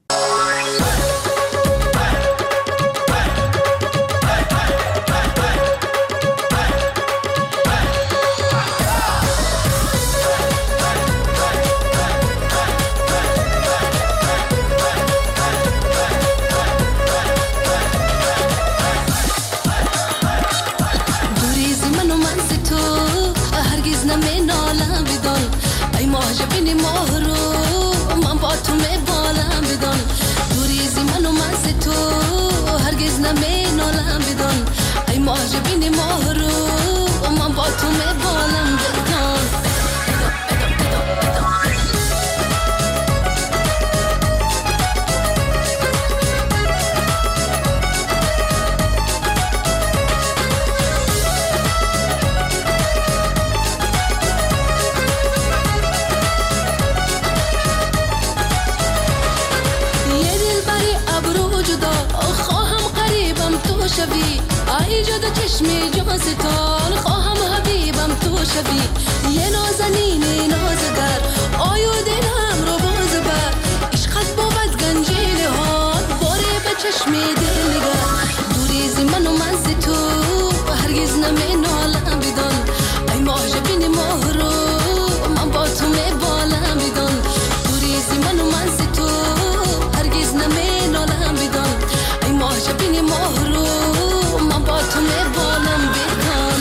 Speaker 11: بینی ماه رو من با تو می بالم بدان دوریزی من و من ز تو هرگز نمی نالم بدان ای ماه بینی ماه رو من با تو می بالم بدان شوی ای جدا چشمی جان ستان خواهم حبیبم تو شوی یه نازنین نازگر آیو دلم رو باز بر عشقت بود گنجین هات باره به چشمی دل نگر دوریزی من و من ز تو هرگز نمی نالم بدان ای ماه بینی ماه رو من با تو می بالم بدان دوریزی من و من ز تو هرگز نمی نالم بدان ای ماه بینی ماه رو من با تو می بالم بدان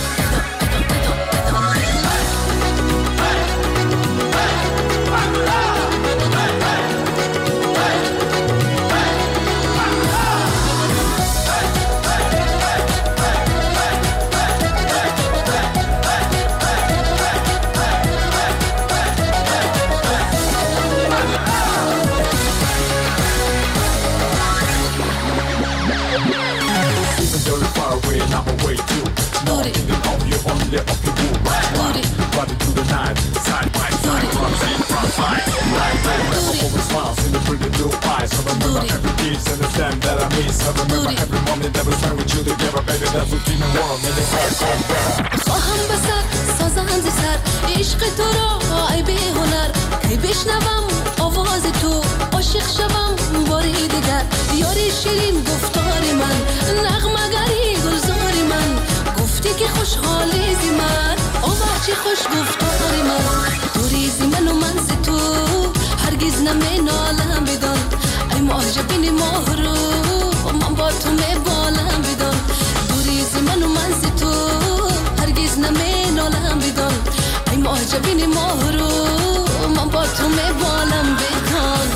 Speaker 11: خواهم بسر سازم زی سر عشق تو را ای به هنر کی بشنوم آواز تو عاشق شوم باری دیگر یاری شیرین گفتار من نغمه‌گری گلزار من گفتی که خوشحالی زی من آوه چه خوش گفتار من دوریزی من و من ز تو هرگز نمی نالم بدان ای ماه بینی ماه رو من با تو می بالم بدان دوریزی من و من ز تو هرگز نمی نالم بدان ای ماه بینی ماه رو من با تو می بالم بدان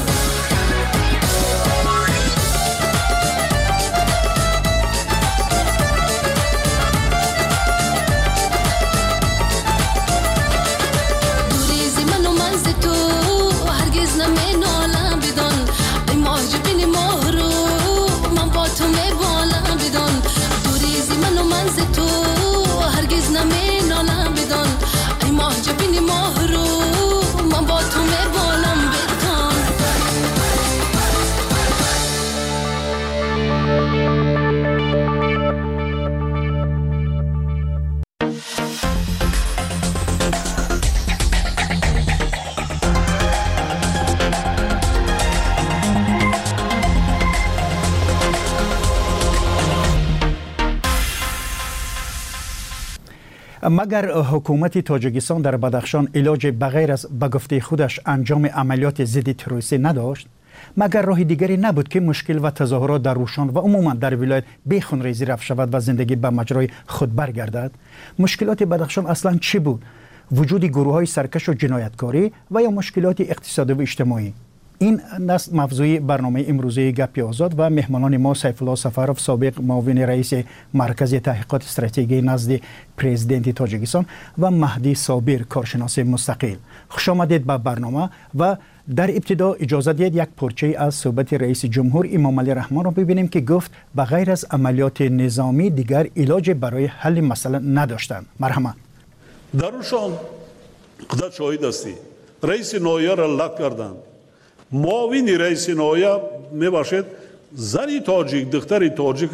Speaker 21: مگر حکومت تاجیکستان در بدخشان علاج بغیر از به گفته خودش انجام عملیات ضد تروریستی نداشت؟ مگر راه دیگری نبود که مشکل و تظاهرات در روشان و عموما در ولایت بیخونریزی رفت شود و زندگی به مجرای خود برگردد؟ مشکلات بدخشان اصلا چی بود؟ وجود گروه های سرکش و جنایتکاری و یا مشکلات اقتصادی و اجتماعی؟ این است موضوع برنامه امروزی گپی آزاد و مهمانان ما سیف الله سفروف سابق معاون رئیس مرکز تحقیقات استراتژی نزد پرزیدنت تاجیکستان و مهدی صابر کارشناس مستقل. خوش آمدید به برنامه و در ابتدا اجازه دهید یک پارچه از صحبت رئیس جمهور امام علی رحمان را ببینیم که گفت بغیر از عملیات نظامی دیگر علاج برای حل مسئله نداشتند. مرحمت.
Speaker 8: درشان خدا شاهد هستی رئیس نایه را لغو کردند. معاون رئیس نایه میباشد زنی تاجیک دختری تاجیک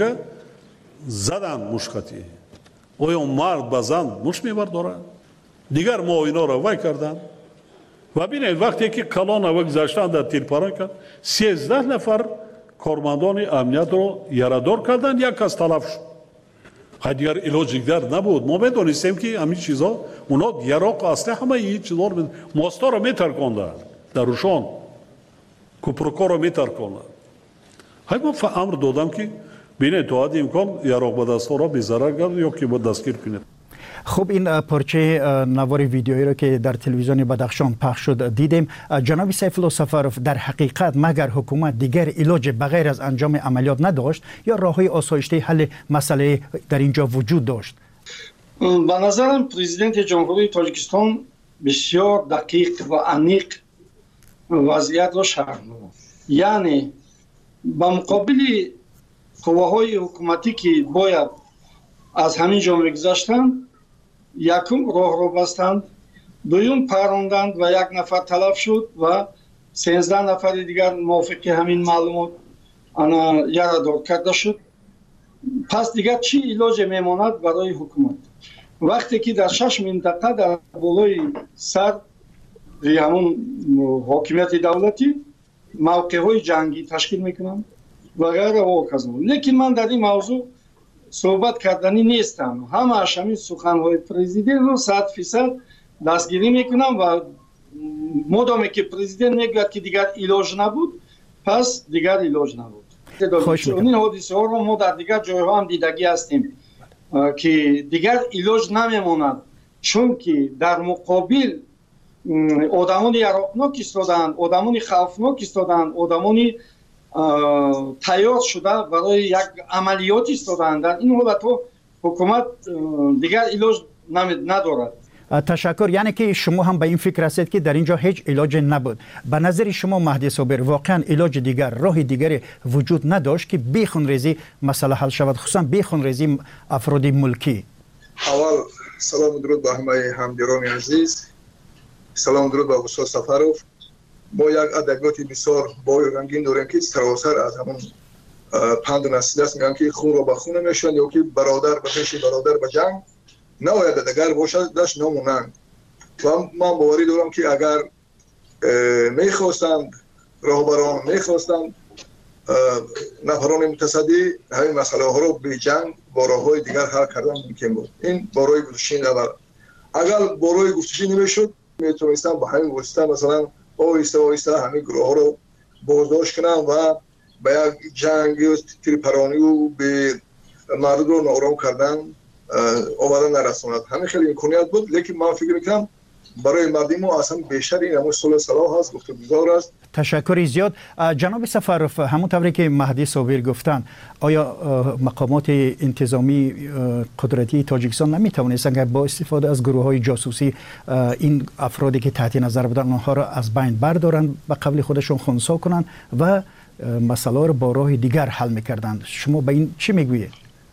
Speaker 8: زدن مشکتی. آیا مرد به زن مش میبردارد؟ دیگر معاونا را وای کردند و ببینید وقتی که کلان و گذاشتن در تیرپاران کرد سیزده نفر کارمندان امنیت رو یارادار کردند، یک کس تلف شد. خیلی دیگر علاج دیگر نبود. ما میدونستیم که همین چیزا اونا یراق اصلا همه این چیزا رو ماستا رو میترکاندن در روشان کوپروکا رو میترکاندن. خیلی من امر دادم که بینید تو حد امکان یراق به دست ها را بیزرار کرد یا که با دستگیر کنید.
Speaker 21: خب این پارچه نوار ویدیویی را که در تلویزیون بدخشان پخش شد دیدیم. جناب سیف الله سفروف در حقیقت مگر حکومت دیگر علاج بغیر از انجام عملیات نداشت یا راههای آسایشته حل مسئله در اینجا وجود داشت؟
Speaker 9: به نظرم پرزیدنت جمهوری تاجیکستان بسیار دقیق و عمیق وضعیت را شرح داد. یعنی با مقابل قواهای حکومتی که باید از همین جا میگذشتند، یکم راه رو بستند، دویم پروندند و یک نفر تلف شد و سیزده نفر دیگر موافق همین معلومات انا یارادار کرده شد. پس دیگر چی علاج میماند برای حکومت؟ وقتی که در شش منطقه در بالای سر همون حاکمیت دولتی موقع های جنگی تشکیل میکنند و غیره و کذا. لیکن من در این موضوع صحبت کردنی نیستم. همه همین سخنهای پرزیدنت رو صد فیصد دستگیری میکنم و مدامی که پرزیدنت میگوید که دیگر علاج نبود پس دیگر علاج نبود. این حادثه ها رو ما در دیگر جایها هم دیدگی هستیم که دیگر علاج نمیماند، چون که در مقابل آدمان یراقناک ایستادند، آدمان خوفناک ایستادند، آدمان تیار شده برای یک عملیات ایستادند. در این حالت حکومت دیگر علاج ندارد.
Speaker 21: تشکر. یعنی که شما هم به این فکر هستید که در اینجا هیچ علاج نبود. به نظر شما مهدی صابر واقعا علاج دیگر راه دیگری وجود نداشت که بیخونریزی مسئله حل شود، خصوصا بیخونریزی افراد ملکی؟
Speaker 12: اول سلام و درود به همه همدیران عزیز. سلام و درود به استاد سفروف. ما یک ادبیات بسیار با رنگین داریم که سراسر از همون پند نسلی است، میگن که خون را به خون میشن یا که برادر به پیش برادر به جنگ نباید دیگر باشد، داشت نمونند. و من باوری دارم که اگر میخواستند راهبران میخواستند نفران متصدی همین مسئله ها رو به جنگ با راه های دیگر حل کردن ممکن بود. این برای گفتشین اول. اگر برای گفتشین نمیشد میتونستن با همین واسطه مثلا آهسته آهسته همین گروه ها رو بازداشت کنن و به یک جنگ و تیرپرانی و به مردم رو نارام کردن آورده نرساند. همین خیلی امکانیت بود، لیکن من فکر میکنم برای مردم ما اصلا بیشتر این همون صلح صلاح هست، گفتگوزار است.
Speaker 21: تشکری زیاد. جناب سفروف، همونطوری که مهدی صابر گفتن، آیا مقامات انتظامی قدرتی تاجیکستان نمیتوانستند که با استفاده از گروه های جاسوسی این افرادی که تحت نظر بودن آنها را از بین بردارند، به قبل خودشون خنثی کنند و مسئله را با راه دیگر حل میکردند؟ شما به این چی میگویید؟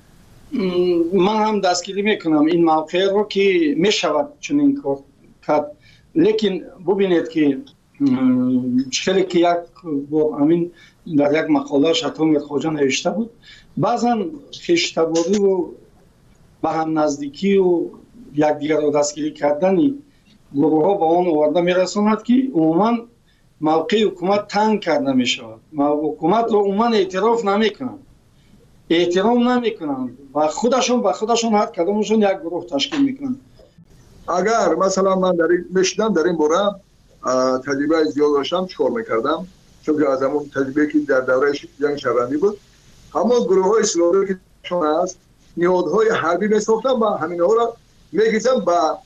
Speaker 9: من هم دستگیری میکنم این موقع رو که میشود چنین کار کرد، لیکن ببینید که خیلی که یک با همین در یک مقاله شتام خواجه نوشته بود، بعضا خیشتباری و به هم نزدیکی و یک دیگر رو دستگیری کردنی گروه ها با آن آورده میرساند که عموما موقع حکومت تنگ کرده میشود، حکومت رو عموما اعتراف نمیکنند. احترام نمیکنند و خودشون و خودشون هر کدومشون یک گروه تشکیل میکنند.
Speaker 12: اگر مثلا من در این میشدم در این باره تجربه زیاد داشتم چیکار میکردم، چون که از همون تجربه که در دوره جنگ شهروندی بود همون گروه های اسلامی که شما هست نهادهای حربی میساختم و همین ها را میگیزم با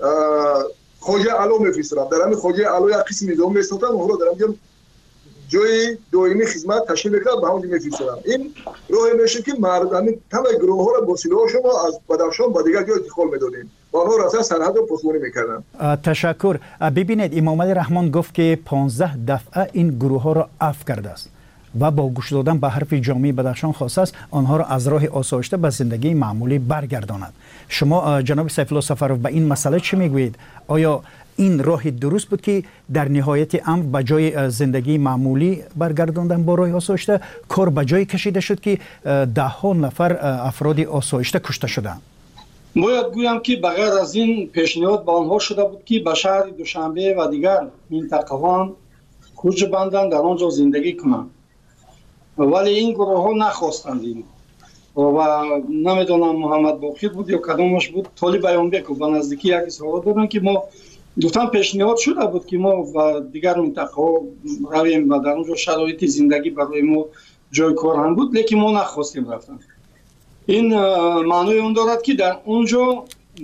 Speaker 12: خوجه علو میفرستم. در همین خوجه علو یک قسم نظام میساختم و را در همین جای دائمی خدمت تشکیل میکردم به همون میفرستم. این راه میشه که مردم تمام گروه ها را با سلاح شما از بدخشان با دیگر جای انتقال میدادیم و آنها را از سرحد رو پاسداری میکردن.
Speaker 21: تشکر. ببینید امام علی رحمان گفت که پانزده دفعه این گروه ها را عفو کرده است و با گوش دادن به حرف جامعه بدخشان خواسته است آنها را از راه آسایشته به زندگی معمولی برگرداند. شما جناب سیف الله سفرов به این مسئله چی میگویید؟ آیا این راه درست بود که در نهایت امر به جای زندگی معمولی برگرداندن با راه آسایشته کار به جای کشیده شد که ده ها نفر افراد آسایشته کشته شدند؟
Speaker 9: باید گویم که بغیر از این پیشنهاد به آنها شده بود که به شهر دوشنبه و دیگر منطقه‌ها کوچ بندند در آنجا زندگی کنند، ولی این گروه ها نخواستند. و نمیدونم محمد باقر بود یا کدامش بود طالب بیانبک و به نزدیکی یک اظهارات دادن که ما دوتان پیشنهاد شده بود که ما و دیگر منطقه ها رویم و در اونجا شرایط زندگی برای ما جای کار هم بود، لیکن ما نخواستیم رفتن. این معنی اون دارد که در اونجا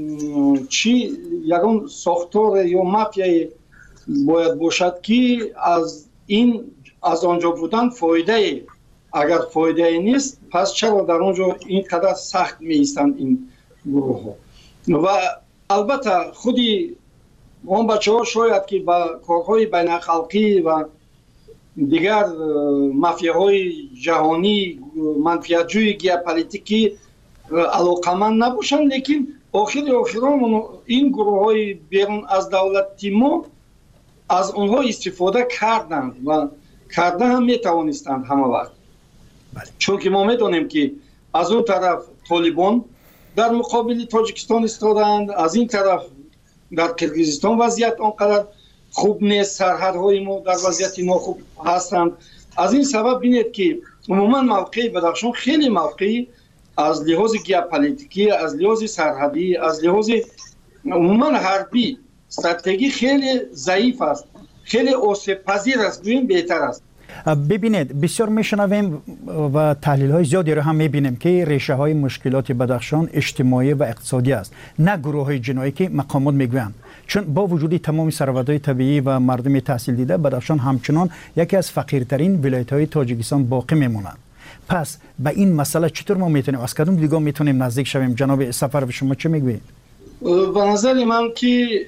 Speaker 9: چی یکون ساختار یا مافیای باید باشد که از این از آنجا بودن فایده، اگر فایده نیست پس چرا در اونجا اینقدر سخت می ایستند این گروه ها؟ و البته خودی اون بچه ها شاید که با کارهای بین اخلاقی و دیگر مافیاهای جهانی منفعت‌جوی گیوپولیتیکی علاقمند نباشند، لیکن آخر آخران این گروه های بیرون از دولتی ما از اونها استفاده کردند و کرده هم می توانستند همه وقت. چون که ما میدونیم که از اون طرف طالبان در مقابل تاجیکستان ایستادند، از این طرف در کرگیزستان وضعیت آنقدر خوب نیست، سرحدهای ما در وضعیت ناخوب هستند. از این سبب بینید که عموما موقع بدخشان خیلی موقعی از لحاظ گیوپولیتیکی، از لحاظ سرحدی، از لحاظ عموما حربی استراتژی خیلی ضعیف است، خیلی آسیب پذیر است، ببین بهتر است.
Speaker 21: ببینید بسیار میشنویم و تحلیل های زیادی رو هم میبینیم که ریشه های مشکلات بدخشان اجتماعی و اقتصادی است، نه گروه های جنایی که مقامات میگویند. چون با وجود تمام ثروت‌های طبیعی و مردم تحصیل دیده بدخشان همچنان یکی از فقیرترین ولایت های تاجیکستان باقی میمونند. پس به این مسئله چطور ما میتونیم از کدوم دیگه میتونیم نزدیک شویم؟ جناب سفرov شما چه میگویید؟
Speaker 9: به نظر من که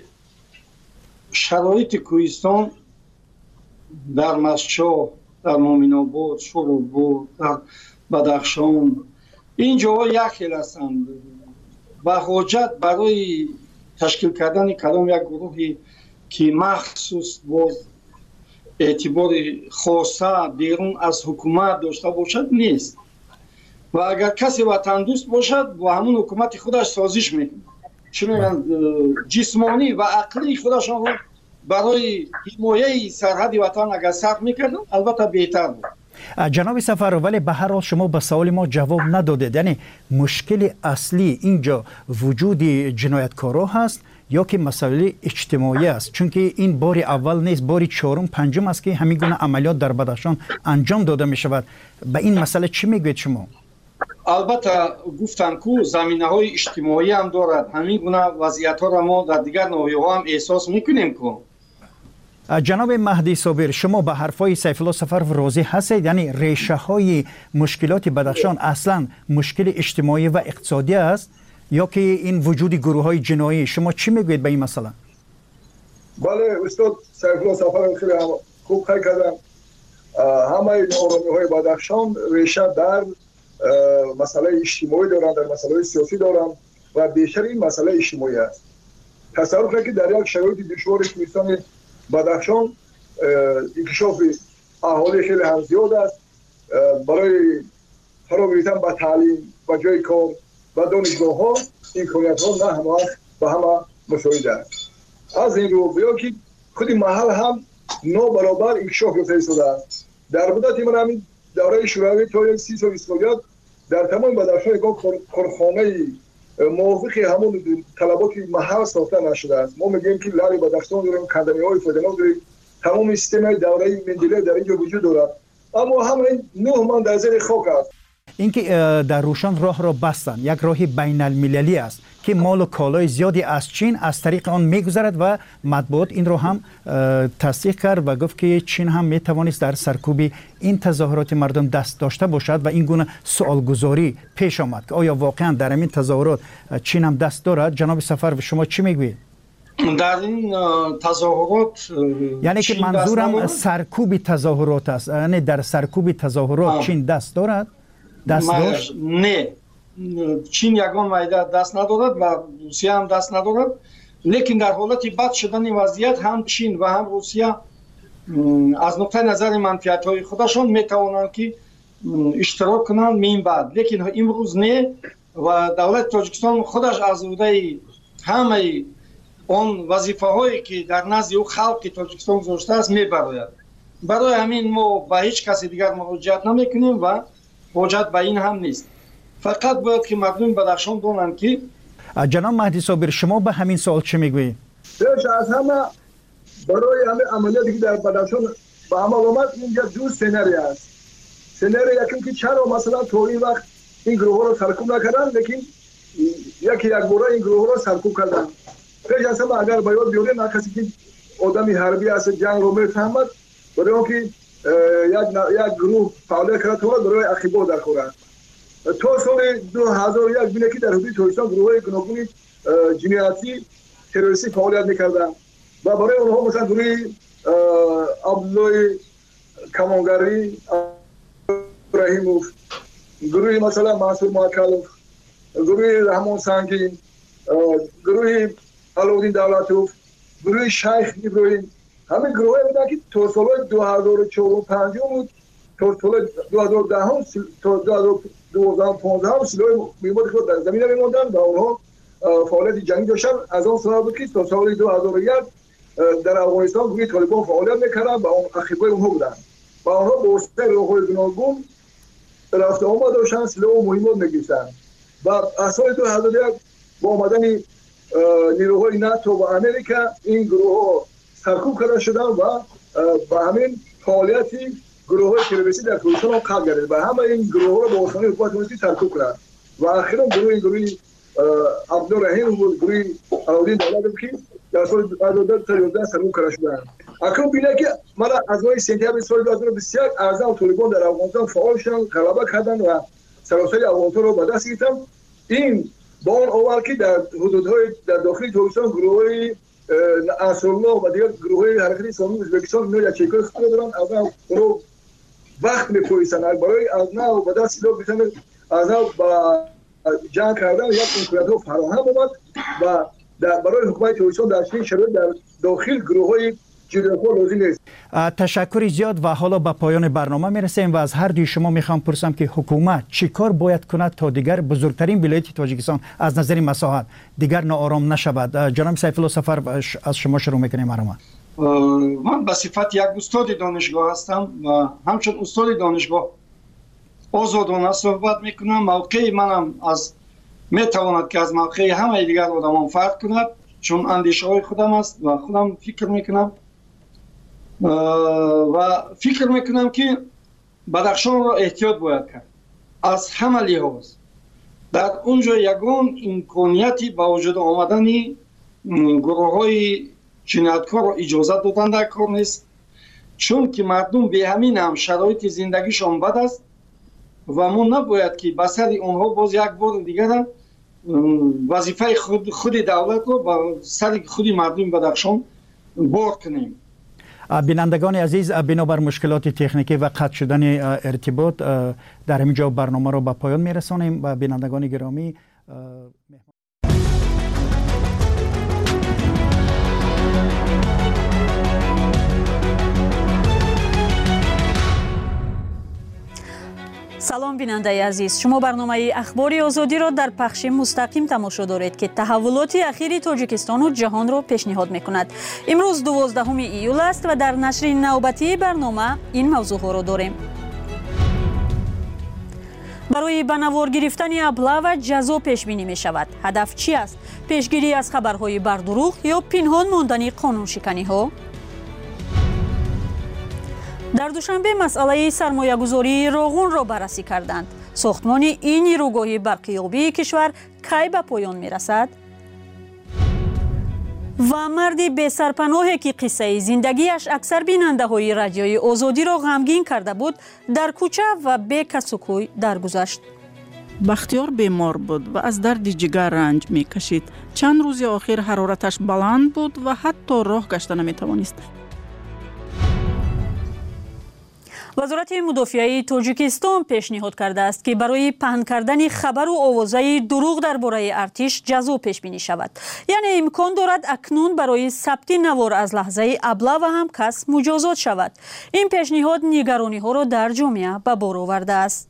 Speaker 9: شرایط کوهستان در مسچا، در مومن آباد، شوراباد، در بدخشان این جاها یک خیل هستند و حاجت برای تشکیل کردن کدام یک گروهی که مخصوص باز اعتبار خاصه بیرون از حکومت داشته باشد نیست و اگر کسی وطن دوست باشد با همون حکومت خودش سازش میکنه، چون میگن جسمانی و عقلی خودشان رو برای حمایه سرحد وطن اگر صرف میکردن البته بهتر بود.
Speaker 21: جناب سفرov ولی به هر حال شما به سوال ما جواب ندادید. یعنی مشکل اصلی اینجا وجود جنایتکارا هست یا که مسئله اجتماعی است؟ چون که این بار اول نیست، بار چهارم پنجم است که همین گونه عملیات در بدخشان انجام داده می شود. به این مسئله چی میگوید شما؟
Speaker 9: البته گفتن که زمینه های اجتماعی هم دارد، همین گونه وضعیت ها را ما در دیگر ناحیه ها هم احساس میکنیم که.
Speaker 21: جناب مهدی صابر شما به حرفای سیف الله سفرov راضی هستید؟ یعنی ریشه های مشکلات بدخشان اصلا مشکل اجتماعی و اقتصادی است یا که این وجود گروه های جنایی؟ شما چی میگوید به این مسئله؟
Speaker 12: بله استاد سیف الله سفرov خیلی خوب خیلی کردن. همه نارامی های بدخشان ریشه در مسئله اجتماعی دارند، در مسئله سیاسی دارند و بیشتر این مسئله اجتماعی است. تصور کنید که در یک شرایط دشوار کوهستان بدخشان انکشاف اهالی خیلی هم زیاد است، برای فراغ گرفتن به تعلیم و جای کار و دانشگاه ها امکانیت ها نه همه به همه مساوی است. از این رو بیا که خود محل هم نابرابر انکشاف یافته شده است. در مدت من همین دوره شوروی تا سی سال اسلامیت در تمام بدخشان یک کارخانه موافق همون طلبات محل ساخته نشده است. ما میگیم که لری بدخشان داریم، کندنی‌های فدناک داریم، تمام سیستم دوره مندلیف در اینجا وجود دارد، اما همین نه من در زیر خاک است.
Speaker 21: اینکه در روشن راه را بستن یک راه بین المللی است که مال و کالای زیادی از چین از طریق آن میگذرد و مطبوعات این رو هم تصدیق کرد و گفت که چین هم میتوانست در سرکوب این تظاهرات مردم دست داشته باشد و این گونه سوالگذاری پیش آمد که آیا واقعا در این تظاهرات چین هم دست دارد. جناب سفر شما چی میگویید؟
Speaker 9: در این تظاهرات
Speaker 21: یعنی که منظورم سرکوب تظاهرات است، یعنی در سرکوب تظاهرات چین دست دارد؟ دست داشت؟
Speaker 9: نه، چین یگان وعده دست ندارد و روسیه هم دست ندارد، لیکن در حالت بد شدن وضعیت هم چین و هم روسیه از نقطه نظر منفعت های خودشان میتوانند که اشتراک کنند مین بعد، لیکن امروز نه و دولت تاجیکستان خودش از عهده همه اون وظیفه هایی که در نزد او خلق تاجیکستان گذاشته است میبراید. برای همین ما به هیچ کسی دیگر مراجعت نمیکنیم و حاجت به این هم نیست. فقط باید که مردم بدخشان دونن که
Speaker 21: جناب مهدی صابر شما به همین سوال چه میگویید؟
Speaker 12: از همه برای همه عملیاتی که در بدخشان به عمل آمد اینجا دو سناریو است. سناریو یکی که چرا مثلا تا این وقت این گروه ها رو سرکوب نکردن، لیکن یکی یک بار این گروه ها رو سرکوب کردن. پیش از همه اگر باید بیاریم نه کسی که آدمی حربی است جنگ رو میفهمد، برای اون که یک یک گروه فعالیت کرده تا برای اخیبا در خورد. تا سال دو هزار و یک بینه که در حدود تاجیکستان گروه گوناگون جنایتی تروریستی فعالیت میکردن و برای اونها مثلا گروه عبدالله کمانگری ابراهیموف، گروه مثلا منصور ماکلوف، گروه رحمان سنگین، گروه علاءالدین دولتوف، گروه شیخ ابراهیم، همین گروه بودن که تا سال دو هزار و چهار و پنج بود تا سال دو هزار و ده تا دو هزار و دوازده و پانزده سلاح میبود که در زمین میموندن و اونها فعالیت جنگی داشتن. از آن سال بود که تا سال دو هزار و یک در افغانستان گروه طالبان فعالیت میکردن و اون اخیبای اونها بودن و اونها با واسطه راههای گوناگون رفت آمد داشتن، سلاح و مهمات میگرفتن و از سال دو هزار و یک با آمدن نیروهای ناتو و امریکا این گروه ها سرکوب کرده شدن و با همین فعالیتی گروه های تروریستی در تاجیکستان قطع گردید و همه این گروه ها را با آسانی حکومت تروریستی سرکوب کرد و اخیرا گروه گروه عبدالرحیم و گروه علاءالدین دولتوف که در سال دو هزار و یازده سرکوب کرده شدند. اکنون بینه که من از ماه سپتامبر سال دو هزار و بیست و یک اعضای طالبان در افغانستان فعال شدند، غلبه کردند و سراسر افغانستان را به دست گرفتند. این با آن اول که در حدودهای در داخل تاجیکستان گروه‌های انصارالله و دیگر گروه‌های حرکت اسلامی ازبکستان اینا یک چیکار خود دارن، از اون وقت می‌پویسن برای از نو به دست سلاح بتونن از نو با جنگ کردن یک امکانات فراهم آمد و در برای حکومت تاجیکستان در چنین شرایط در داخل گروه‌های جداگانه لازم نیست.
Speaker 21: تشکر زیاد و حالا به پایان برنامه میرسیم و از هر دوی شما میخوام پرسم که حکومت چی کار باید کند تا دیگر بزرگترین ولایت تاجیکستان از نظر مساحت دیگر ناآرام نشود. جناب سیف الله سفر از شما شروع میکنیم برنامه.
Speaker 9: من به صفت یک استاد دانشگاه هستم و همچون استاد دانشگاه آزادانه صحبت میکنم. موقع منم از میتواند که از موقع همه دیگر آدمان فرق کند، چون اندیشه های خودم است و خودم فکر میکنم و فکر میکنم که بدخشان را احتیاط باید کرد از همه لحاظ. در اونجا یگان امکانیتی با وجود آمدن گروه های جنایتکار را اجازه دادن در کار نیست، چون که مردم به همین هم شرایط زندگیشان بد است و ما نباید که به سر اونها باز یک بار دیگر وظیفه خود, خود دولت رو با سر خود مردم بدخشان بار کنیم.
Speaker 21: بینندگان عزیز، بنابر مشکلات تکنیکی و قطع شدن ارتباط در همینجا برنامه رو به پایان میرسانیم و بینندگان گرامی
Speaker 2: салом бинандаи азиз, шумо барномаи ахбори озодиро дар пахши мустақим тамошо доред ки таҳаввулоти ахири тоҷикистону ҷаҳонро пешниҳод мекунад. имрӯз дувоздаҳуми июл аст ва дар нашри навбатии барнома ин мавзӯъҳоро дорем.
Speaker 1: барои ба навор гирифтани аблава ҷазо пешбинӣ мешавад. ҳадаф чӣ аст? пешгирӣ аз хабарҳои бардуруғ ё пинҳон мондани қонуншиканиҳо? дар душанбе масъалаи сармоягузории роғунро баррасӣ карданд. сохтмони ин нирӯгоҳи барқиёбии кишвар кай ба поён мерасад? ва марди бесарпаноҳе ки қиссаи зиндагиаш аксар бинандаҳои радиои озодиро ғамгин карда буд, дар кӯча ва бекасукӯй даргузашт.
Speaker 3: бахтиёр бемор буд ва аз дарди ҷигар ранҷ мекашид. чанд рӯзи охир ҳарораташ баланд буд ва ҳатто роҳ гашта наметавонист. вазорати мудофиаи тоҷикистон пешниҳод кардааст ки барои паҳн кардани хабару овозаи дурӯғ дар бораи артиш ҷазо пешбинӣ шавад. яъне имкон дорад акнун барои сабти навор аз лаҳзаи аблава ҳам кас муҷозот шавад. ин пешниҳод нигарониҳоро дар ҷомеа ба бор овардааст.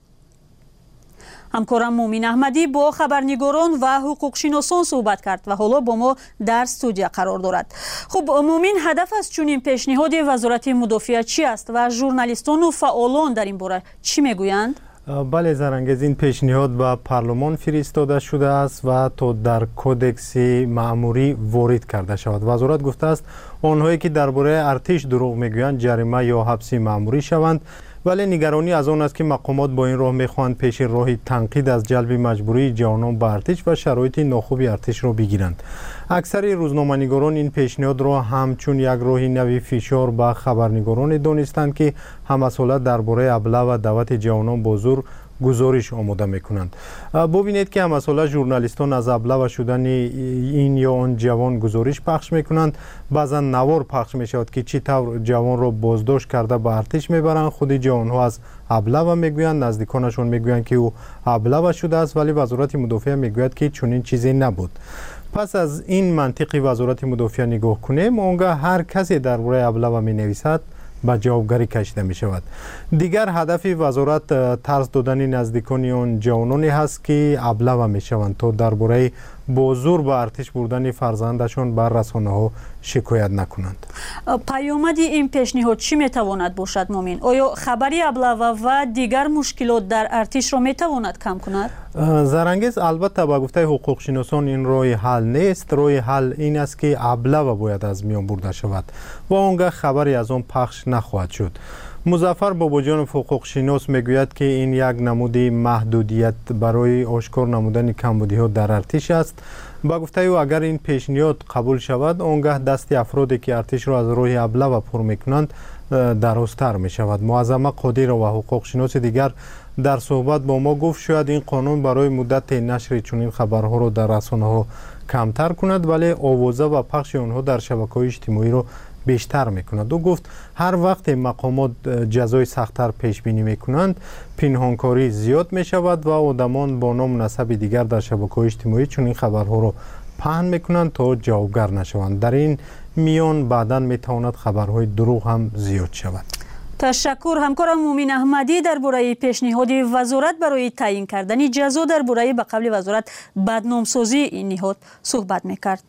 Speaker 3: ҳамкорам муъмин аҳмадӣ бо хабарнигорон ва ҳуқуқшиносон суҳбат кард ва ҳоло бо мо дар студия қарор дорад. хуб муъмин, ҳадаф аз чунин пешниҳоди вазорати мудофиа чӣ аст ва журналистону фаъолон дар ин бора чӣ мегӯянд?
Speaker 14: бале зарангез, ин пешниҳод ба парлумон фиристода шудааст ва то дар кодекси маъмурӣ ворид карда шавад. вазорат гуфтааст онҳое ки дар бораи артиш дурӯғ мегӯянд ҷарима ё ҳабси маъмурӣ шаванд. вале нигаронӣ аз он аст ки мақомот бо ин роҳ мехоҳанд пеши роҳи танқид аз ҷалби маҷбурии ҷавонон ба артиш ва шароити нохуби артишро бигиранд. аксари рӯзноманигорон ин пешниҳодро ҳамчун як роҳи нави фишор ба хабарнигороне донистанд ки ҳамасола дар бораи аблав ва даъвати ҷавонон бо зур гузориш омода мекунанд. бубинед ки ҳамасола журналистон аз аблава шудани ин ё он ҷавон гузориш пахш мекунанд. баъзан навор пахш мешавад ки чӣ тавр ҷавонро боздошт карда ба артиш мебаранд. худи ҷавонҳо аз аблава мегӯянд, наздиконашон мегӯянд ки ӯ аблава шудааст, вале вазорати мудофиа мегӯяд ки чунин чизе набуд. пас аз ин мантиқи вазорати мудофиа нигоҳ кунем, он гоҳ ҳар касе дар бораи аблава менависад ба ҷавобгарӣ кашида мешавад. дигар ҳадафи вазорат тарс додани наздикони он ҷавононе ҳаст ки аблава мешаванд то дар бораи бо зур ба артиш бурдани фарзандашон ба расонаҳо шикоят накунанд.
Speaker 1: паёмади ин пешниҳод чӣ метавонад бошад муъмин? оё хабари аблава ва дигар мушкилот дар артишро метавонад кам кунад?
Speaker 14: зарангез, албатта ба гуфтаи ҳуқуқшиносон ин роҳи ҳал нест. роҳи ҳал ин аст ки аблава бояд аз миён бурда шавад ва он гоҳ хабаре аз он пахш нахоҳад шуд. музаффар бобоҷонов ҳуқуқшинос мегӯяд ки ин як намуди маҳдудият барои ошкор намудани камбудиҳо дар артиш аст. ба гуфтаи ӯ, агар ин пешниҳод қабул шавад, он гоҳ дасти афроде ки артишро аз роҳи аблава пур мекунанд дарозтар мешавад. муаззама қодирова, ҳуқуқшиноси дигар, дар суҳбат бо мо гуфт шояд ин қонун барои муддате нашри чунин хабарҳоро дар расонаҳо камтар кунад, вале овоза ва пахши онҳо дар шабакаҳои иҷтимоиро бештар мекунад. ӯ гуфт ҳар вақте мақомот ҷазои сахттар пешбинӣ мекунанд, пинҳонкорӣ зиёд мешавад ва одамон бо ному насаби дигар дар шабакаҳои иҷтимоӣ чунин хабарҳоро паҳн мекунанд то ҷавобгар нашаванд. дар ин миён баъдан метавонад хабарҳои дурӯғ ҳам зиёд шавад.
Speaker 1: ташаккур. ҳамкорам муъмин аҳмадӣ дар бораи пешниҳоди вазорат барои таъин кардани ҷазо дар бораи ба қавли вазорат бадномсозии ин ниҳод суҳбат мекард.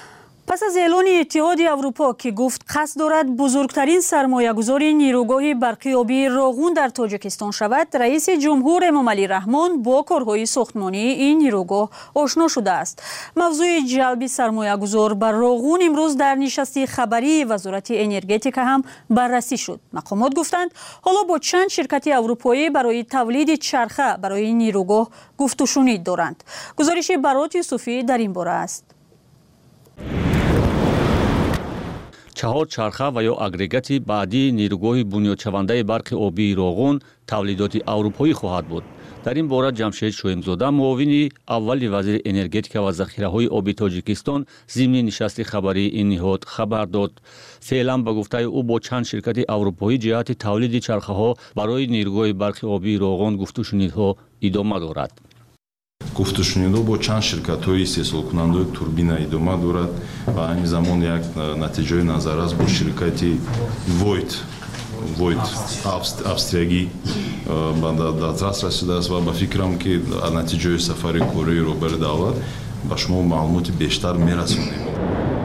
Speaker 1: пас аз эълони иттиҳоди аврупо ки гуфт қасд дорад бузургтарин сармоягузори нирӯгоҳи барқиёбии роғун дар тоҷикистон шавад, раиси ҷумҳур Эмомалӣ Раҳмон бо корҳои сохтмонии ин нирӯгоҳ ошно шудааст. мавзӯи ҷалби сармоягузор ба роғун имрӯз дар нишасти хабарии вазорати энергетика ҳам баррасӣ шуд. мақомот гуфтанд ҳоло бо чанд ширкати аврупоӣ барои тавлиди чарха барои ин нирӯгоҳ гуфтушунид доранд. гузориши Барот Юсуфӣ дар ин бора аст.
Speaker 22: чаҳор чарха ва ё агрегати баъдии нирӯгоҳи бунёдшавандаи барқи обии роғун тавлидоти аврупоӣ хоҳад буд. дар ин бора ҷамшед шоимзода, муовини аввали вазири энергетика ва захираҳои оби тоҷикистон зимни нишасти хабарии ин ниҳод хабар дод. феълан ба гуфтаи ӯ бо чанд ширкати аврупоӣ ҷиҳати тавлиди чархаҳо барои нирӯгоҳи барқи обии роғун гуфтушунидҳо идома дорад.
Speaker 5: гуфтушунидҳо бо чанд ширкатҳои истеҳсолкунандаи турбина идома дорад ва ҳамин замон як натиҷаи назаррас бо ширкати войт войт австриягӣ дар дастрас расидааст ва ба фикрам ки натиҷаи сафари кории роҳбари давлат ба шумо маълумоти бештар мерасонем.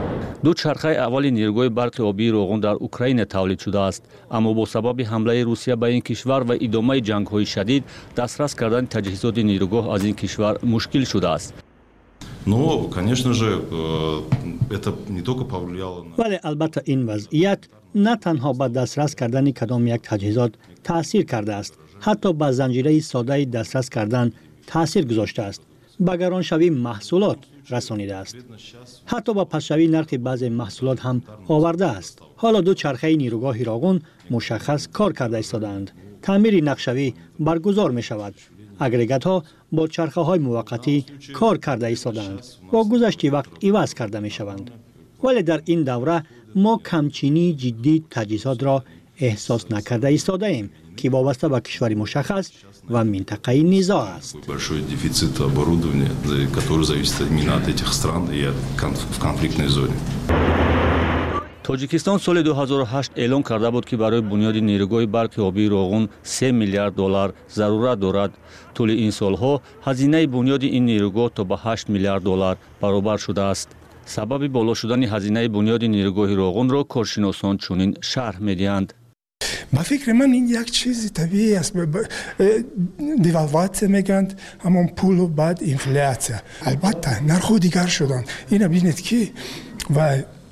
Speaker 22: دو چرخه اول نیروگاه برق آبی روغن در اوکراین تولید شده است، اما با سبب حمله روسیه به این کشور و ادامه جنگ‌های شدید دسترس کردن تجهیزات نیروگاه از این کشور مشکل شده است.
Speaker 5: Ну, конечно же, это не только повлияло на...
Speaker 6: ولی البته این وضعیت نه تنها به دسترس کردن کدام یک تجهیزات تأثیر کرده است، حتی به زنجیره ساده دسترس کردن تأثیر گذاشته است. به گرانشوی محصولات رسانیده است. حتی با پسشوی نرخ بعضی محصولات هم آورده است. حالا دو چرخه نیروگاه راغون مشخص کار کرده ایستادند. تعمیر نقشوی برگزار می شود. اگریگات ها با چرخه های موقتی کار کرده ایستادند. با گذشت وقت عوض کرده می شوند. ولی در این دوره ما کمچینی جدی تجهیزات را احساس نکرده ایستاده ایم که وابسته به کشوری مشخص و منطقه نزاع است.
Speaker 5: Большой дефицит оборудования, который зависит именно от этих стран и в конфликтной зоне.
Speaker 22: тоҷикистон соли ду ҳазору ҳашт эълон карда буд ки барои бунёди нерӯгоҳи барқи обии роғун се миллиард доллар зарурат дорад. тӯли ин солҳо ҳазинаи бунёди ин нерӯгоҳ то ба ҳашт миллиард доллар баробар шудааст. сабаби боло шудани ҳазинаи бунёди нерӯгоҳи роғунро коршиносон чунин шарҳ медиҳанд.
Speaker 7: ба фикри ман ин як чизи табиӣ аст. девалватсия мегӯянд, ҳамон пулу баъд инфлясия. албатта нархҳо дигар шуданд. ина бинед ки ва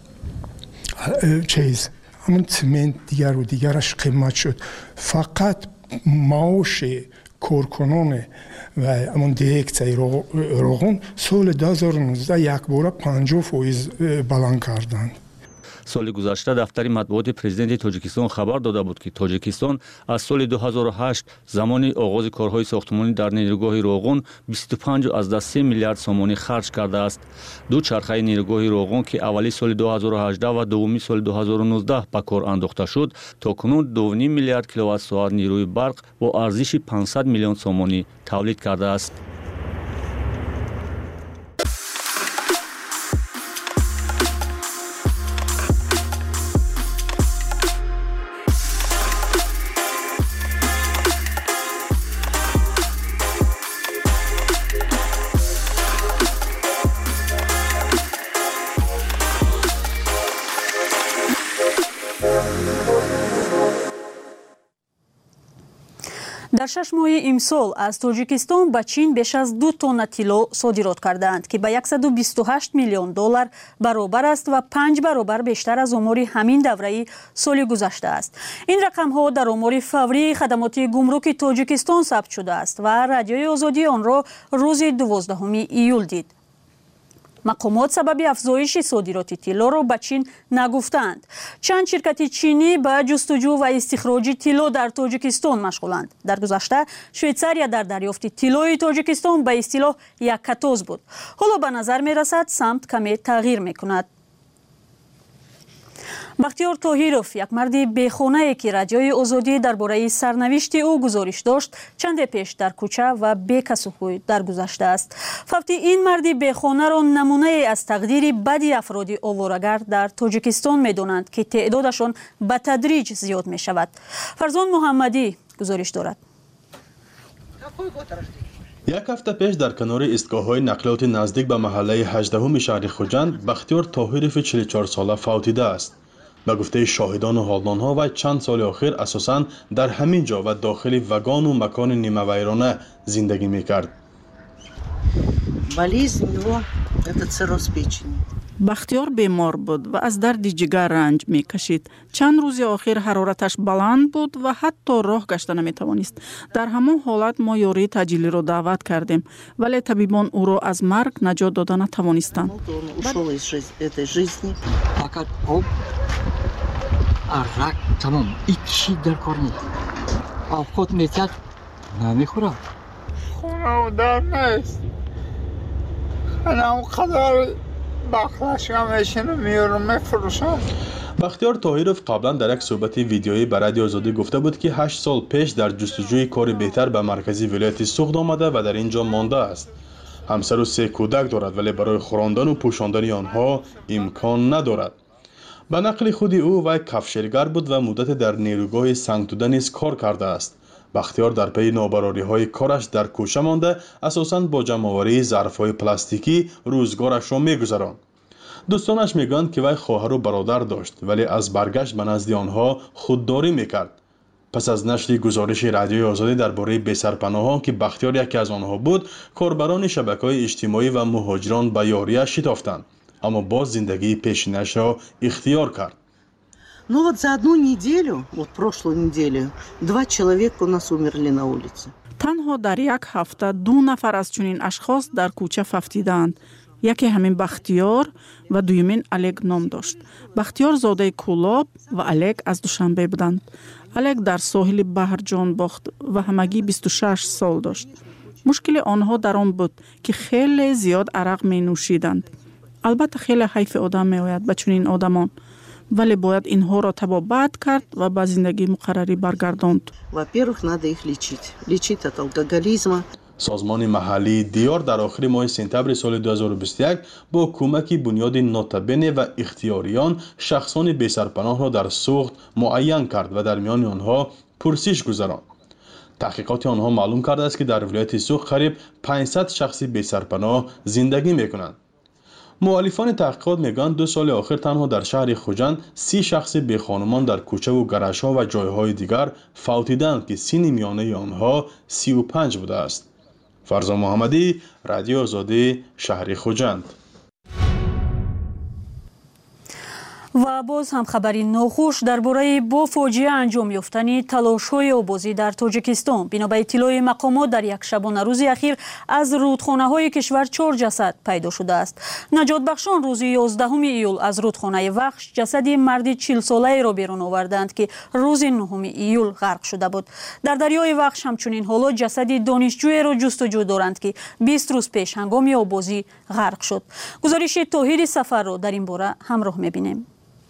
Speaker 7: чиз ҳамон симент дигару дигараш қимат шуд. фақат маоши коркуноне ва ҳамон дирексияи роғун соли ду ҳазору нуздаҳ якбора панҷоҳ фоиз баланд карданд.
Speaker 22: соли гузашта дафтари матбуоти президенти тоҷикистон хабар дода буд ки тоҷикистон аз соли ду ҳазору ҳашт замони оғози корҳои сохтмонӣ дар нерӯгоҳи роғун бисту панҷ азда се миллиард сомонӣ харҷ кардааст. ду чархаи нерӯгоҳи роғун ки аввали соли ду ҳазору ҳаждаҳ ва дуввуми соли ду ҳазору нуздаҳ ба кор андохта шуд, то кунун ду ним миллиард киловаттсоат нерӯи барқ бо арзиши панҷсад миллион сомонӣ тавлид кардааст.
Speaker 1: дар шаш моҳи имсол аз тоҷикистон ба чин беш аз ду тонна тилло содирот кардаанд ки ба яксаду бисту ҳашт миллион доллар баробар аст ва панҷ баробар бештар аз омори ҳамин давраи соли гузашта аст. ин рақамҳо дар омори фаврии хадамоти гумруки тоҷикистон сабт шудааст ва радиои озодӣ онро рӯзи дувоздаҳуми июл дид. мақомот сабаби афзоиши содироти тиллоро ба чин нагуфтаанд. чанд ширкати чинӣ ба ҷустуҷӯ ва истихроҷи тилло дар тоҷикистон машғуланд. дар гузашта швейтсария дар дарёфти тиллои тоҷикистон ба истилоҳ яккатоз буд. ҳоло ба назар мерасад самт каме тағйир мекунад. бахтиёр тоҳиров, як марди бехонае ки радиои озодӣ дар бораи сарнавишти ӯ гузориш дошт, чанде пеш дар кӯча ва бекасухӯй даргузаштааст. фавти ин марди бехонаро намунае аз тақдири бади афроди оворагард дар тоҷикистон медонанд ки теъдодашон ба тадриҷ зиёд мешавад. фарзон муҳаммадӣ гузориш дорад.
Speaker 15: як ҳафта пеш дар канори истгоҳҳои нақлиёти наздик ба маҳаллаи ҳаждаҳуми шаҳри хуҷанд бахтиёр тоҳирови чилу чор сола фавтидааст. ба гуфтаи шоҳидону ҳолдонҳо вай чанд соли охир асосан дар ҳамин ҷо ва дохили вагону макони нимавайрона зиндагӣ мекард.
Speaker 10: бахтиёр бемор буд ва аз дарди ҷигар ранҷ мекашид. чанд рӯзи охир ҳарораташ баланд буд ва ҳатто роҳ гашта наметавонист. дар ҳамон ҳолат мо ёрии таъҷилиро даъват кардем, вале табибон ӯро аз марг наҷот дода натавонистанд.
Speaker 16: аррак тамом ик чӣ дар кор не авқот метиҳад намехӯрам
Speaker 18: хонаводар нест ханам қадар бахлашам мешинам меёрам мефурӯшам.
Speaker 15: бахтиёр тоҳиров қаблан дар як суҳбати видеоӣ ба радиои озодӣ гуфта буд ки ҳашт сол пеш дар ҷустуҷӯи кори беҳтар ба маркази вилояти суғд омада ва дар ин ҷо мондааст. ҳамсару се кӯдак дорад, вале барои хӯрондану пӯшондани онҳо имкон надорад. ба нақли худи ӯ вай кафшелгар буд ва муддате дар нерӯгоҳи сангтуда низ кор кардааст. бахтиёр дар пайи нобарориҳои кораш дар кӯча монда асосан бо ҷамъоварии зарфҳои пластикӣ рӯзгорашро мегузаронд. دوستانش میگویند که وی خواهر و برادر داشت ولی از برگشت به نزد آنها خودداری میکرد. پس از نشر گزارش رادیوی آزادی درباره بی‌سرپناهان که بختیار یکی از آنها بود، کاربران شبکه‌های اجتماعی و مهاجران به یاریش شتافتند، اما باز زندگی پیشینش را اختیار کرد.
Speaker 13: Ну вот за одну неделю, вот прошлую неделю, два человека у нас умерли на улице.
Speaker 17: танҳо дар як ҳафта ду нафар аз чунин ашхос дар кӯча фафтиданд. яке ҳамин бахтиёр ва дуюмин Олег ном дошт. бахтиёр зодаи Кулоб ва Олег аз Душанбе буданд. Олег дар соҳили баҳр ҷон бохт ва ҳамагӣ бисту шаш сол дошт. мушкили онҳо дар он буд ки хеле зиёд арақ менӯшиданд. албатта хеле ҳайфи одам меояд ба чунин одамон, вале бояд инҳоро табобат кард ва ба зиндагии муқаррарӣ баргардонд.
Speaker 13: Во-первых, надо их лечить. Лечить от алкоголизма.
Speaker 15: سازمان محلی دیار در آخر ماه سپتامبر سال دو هزار و بیست و یک با کمک بنیاد نوتابنه و اختیاریان شخصان بی‌سرپناه را در سوخت معین کرد و در میان آنها پرسش گذراند. تحقیقات آنها معلوم کرده است که در ولایت سوخت قریب پانصد شخص بی‌سرپناه زندگی میکنند. مؤلفان تحقیقات میگویند دو سال آخر تنها در شهر خوجند سی شخص بی خانمان در کوچه و گرش‌ها و جایهای دیگر فوتیدند که سن میانه آنها سی و پنج بوده است. فرزان محمدی، رادیو آزادی، شهر خوجند.
Speaker 1: و باز هم خبری ناخوش درباره با فاجعه انجام یافتن تلاش‌های آبازی در تاجیکستان. بنا به اطلاع مقامات در یک شبانه روز اخیر از رودخانه‌های کشور چهار جسد پیدا شده است. نجات بخشان روز یازدهم ایول از رودخانه وخش جسد مرد چهل ساله را بیرون آوردند که روز نهم ایول غرق شده بود. در دریای وخش همچنین حالا جسد دانشجوی را جستجو دارند که بیست روز پیش هنگام آبازی غرق شد. گزارش توحید سفر را در این باره همراه می‌بینیم.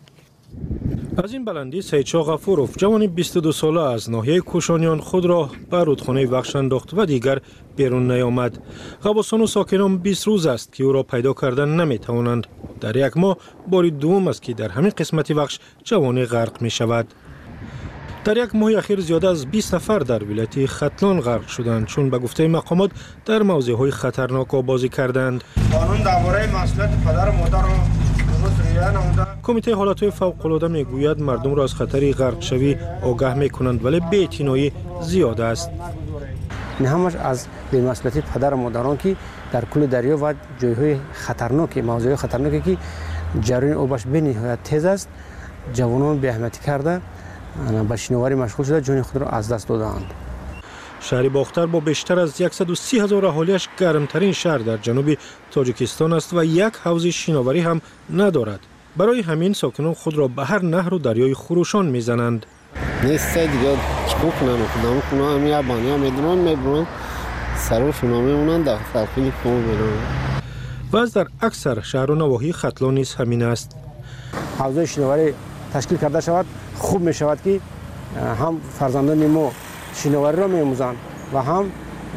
Speaker 19: از این بلندی سیدشاه غفوروف جوان بیست و دو ساله از ناحیه کوشانیان خود را به رودخانه وخش انداخت و دیگر بیرون نیامد. غواصان و ساکنان بیست روز است که او را پیدا کردن نمیتوانند. در یک ماه بار دوم است که در همین قسمت وخش جوانی غرق می شود. در یک ماه اخیر زیاده از بیست نفر در ولایت ختلان غرق شدند چون به گفته مقامات در موضع‌های خطرناک آبازی کردند.
Speaker 20: قانون درباره مسئولیت پدر و مادر را
Speaker 19: کمیته حالات فوق‌العاده میگوید مردم را از خطر غرق شوی آگاه میکنند ولی بی‌اعتنایی زیاد است.
Speaker 20: این همش از بی‌مسئولیتی پدر و مادران که در کل دریا و جایهای خطرناک موضوع خطرناکی که جریان آبش به نهایت تیز است، جوانان بی‌اهمیتی کرده به شناوری مشغول شده جان خود را از دست دادند.
Speaker 19: شهر باختر با بیشتر از صد و سی هزار اهالیش گرمترین شهر در جنوب تاجیکستان است و یک حوض شناوری هم ندارد. برای همین ساکنان خود را به هر نهر و دریای خروشان میزنند.
Speaker 25: نیست دیگه چکو کنن و خودمون کنن همی ابانی ها میدونن میبرن سر و شما میمونن در فرقی کنون میدونن.
Speaker 19: و از در اکثر شهر و نواحی ختلان نیز همین است.
Speaker 20: حوض شناوری تشکیل کرده شود خوب می شود که هم فرزندان ما شناوری را می‌آموزند و هم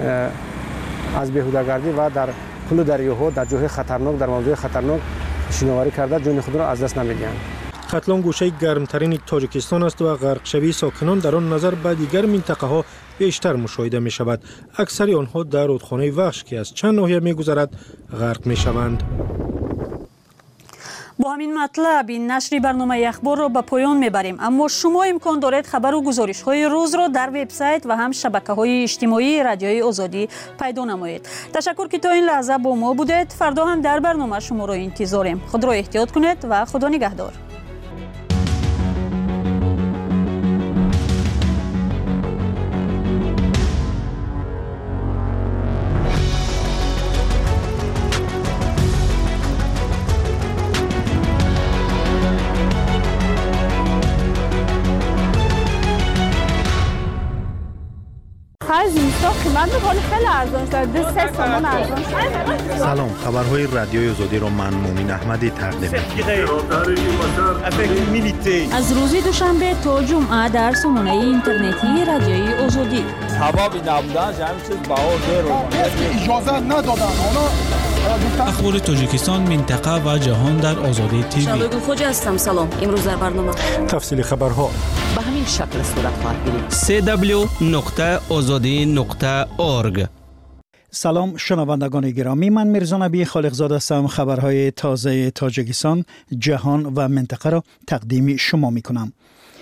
Speaker 20: از بیهوده‌گردی و در کل دریاها در جاهای خطرناک در موضوع خطرناک شناوری کرده جان خود را از دست نمی‌دهند.
Speaker 19: ختلان گوشه گرمترین تاجیکستان است و غرق شوی ساکنان در آن نظر به دیگر منطقه‌ها بیشتر مشاهده می‌شود. اکثر آنها در رودخانه وخش که از چند ناحیه می‌گذرد غرق می‌شوند.
Speaker 1: با همین مطلب این نشر برنامه اخبار را به پایان میبریم، اما شما امکان دارید خبر و گزارش های روز را در وبسایت و هم شبکه های اجتماعی رادیوی آزادی پیدا نمایید. تشکر که تا این لحظه با ما بودید. فردا هم در برنامه شما را انتظاریم. خود را احتیاط کنید و خدا نگهدار.
Speaker 19: سلام، خبرهای رادیوی آزادی را من مومین احمدی تقدیم می‌کنم.
Speaker 1: از روز دوشنبه تا جمعه در سامانه اینترنتی رادیوی آزادی.
Speaker 26: سبب نبودن جمع چیز بهار
Speaker 27: اجازه ندادن.
Speaker 28: اخبار تاجیکستان، منطقه و جهان در آزادی تیوی.
Speaker 24: شبگل خوجا هستم. سلام. امروز در برنامه
Speaker 19: تفصیل خبرها
Speaker 24: به همین شکل صورت خواهد گرفت.
Speaker 28: سی دبلیو نقطه آزادی نقطه اورگ.
Speaker 6: سلام شنوندگان گرامی، من میرزا نبی خالقزاده هستم. خبرهای تازه تاجیکستان، جهان و منطقه را تقدیم شما می کنم.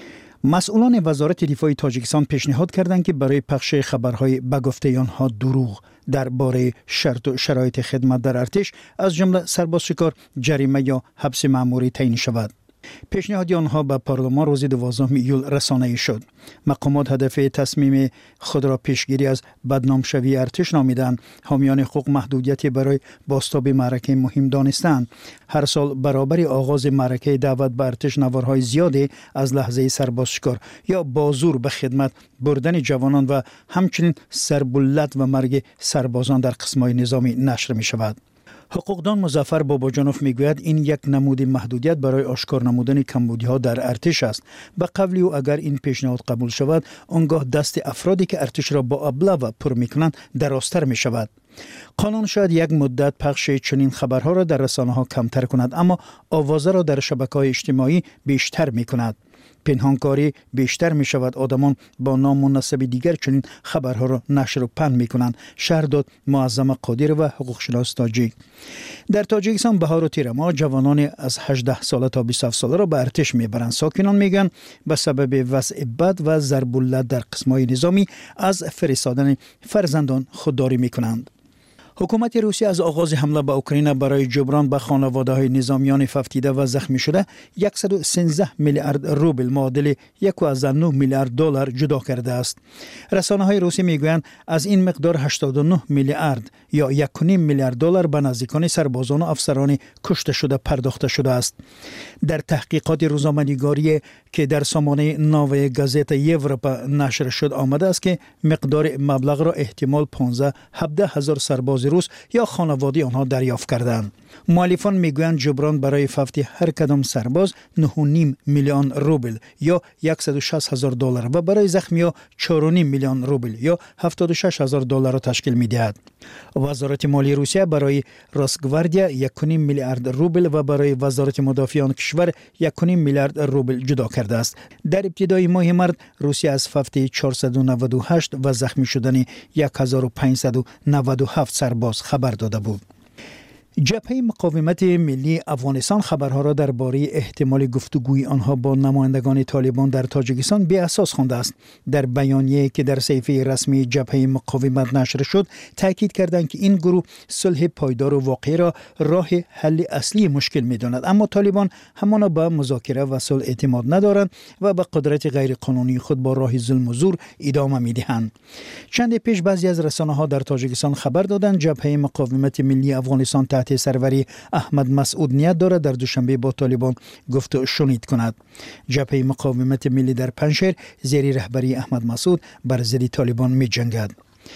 Speaker 6: مسئولان وزارت دفاع تاجیکستان پیشنهاد کردند که برای پخش خبرهای به گفته آنها دروغ درباره شرط و شرایط خدمت در ارتش از جمله سربازشکار جریمه یا حبس مأموری تعیین شود. پیشنهاد آنها به پارلمان روز دوازدهم ایول رسانه‌ای شد. مقامات هدف تصمیم خود را پیشگیری از بدنام شوی ارتش نامیدند. حامیان حقوق محدودیتی برای بازتاب معرکه مهم دانستند. هر سال برابر آغاز معرکه دعوت به ارتش نوارهای زیادی از لحظه سربازشکار یا بازور به خدمت بردن جوانان و همچنین سربلت و مرگ سربازان در قسم‌های نظامی نشر می شود. حقوقدان مظفر باباجانوف میگوید این یک نمود محدودیت برای آشکار نمودن کمبودی‌ها در ارتش است. به قول او اگر این پیشنهاد قبول شود، آنگاه دست افرادی که ارتش را با ابله پر میکنند درازتر می شود. قانون شاید یک مدت پخش چنین خبرها را در رسانه‌ها کمتر کند، اما آوازه را در شبکه‌های اجتماعی بیشتر می کند. پنهانکاری بیشتر می شود. آدمان با نام مناسب دیگر چنین خبرها را نشر و پند می کنند. شهر داد معظم قادر و حقوقشناس تاجیک. در تاجیکستان بهار و تیر ماه جوانان از هجده ساله تا بیست و هفت ساله را به ارتش می برند. ساکنان میگن به سبب وضع بد و ضرب اللت در قسم‌های نظامی از فرستادن فرزندان خودداری می کنند. حکومت روسیه از آغاز حمله به اوکراین برای جبران به خانواده‌های نظامیان ففتیده و زخمی شده صد و سیزده میلیارد روبل معادل یک و نه میلیارد دلار جدا کرده است. رسانه‌های روسی میگویند از این مقدار هشتاد و نه میلیارد یا یک و نیم میلیارد دلار به نزدیکان سربازان و افسران کشته شده پرداخته شده است. در تحقیقات روزنامه‌نگاری که در سامانه ناوه گازت یوروپا نشر شد آمده است که مقدار مبلغ را احتمال پانزده هفده هزار سرباز روس یا خانواده آنها دریافت کردند. مؤلفان میگویند جبران برای فوت هر کدام سرباز نه و نیم میلیون روبل یا صد و شصت هزار دلار و برای زخمی‌ها چهار و نیم میلیون روبل یا هفتاد و شش هزار دلار را تشکیل می‌دهد. وزارت مالی روسیه برای راسگواردیا یک و نیم میلیارد روبل و برای وزارت مدافع آن کشور یک و نیم میلیارد روبل جدا کرده است. در ابتدای ماه مارس روسیه از فوت چهارصد و نود و هشت و زخمی شدن هزار و پانصد و نود و هفت سرباز خبر داده بود. جبهه مقاومت ملی افغانستان خبرها را درباره احتمال گفتگوی آنها با نمایندگان طالبان در تاجیکستان بی اساس خوانده است. در بیانیه‌ای که در صفحه رسمی جبهه مقاومت نشر شد، تاکید کردند که این گروه صلح پایدار و واقعی را راه حل اصلی مشکل می‌داند، اما طالبان همانا به مذاکره و صلح اعتماد ندارند و به قدرت غیرقانونی خود با راه ظلم و زور ادامه می‌دهند. چند پیش بعضی از رسانه‌ها در تاجیکستان خبر دادند جبهه مقاومت ملی افغانستان تحت سروری احمد مسعود نیت دارد در دوشنبه با طالبان گفت و شنید کند. جبهه مقاومت ملی در پنجشیر زیر رهبری احمد مسعود بر ضد طالبان می جنگد.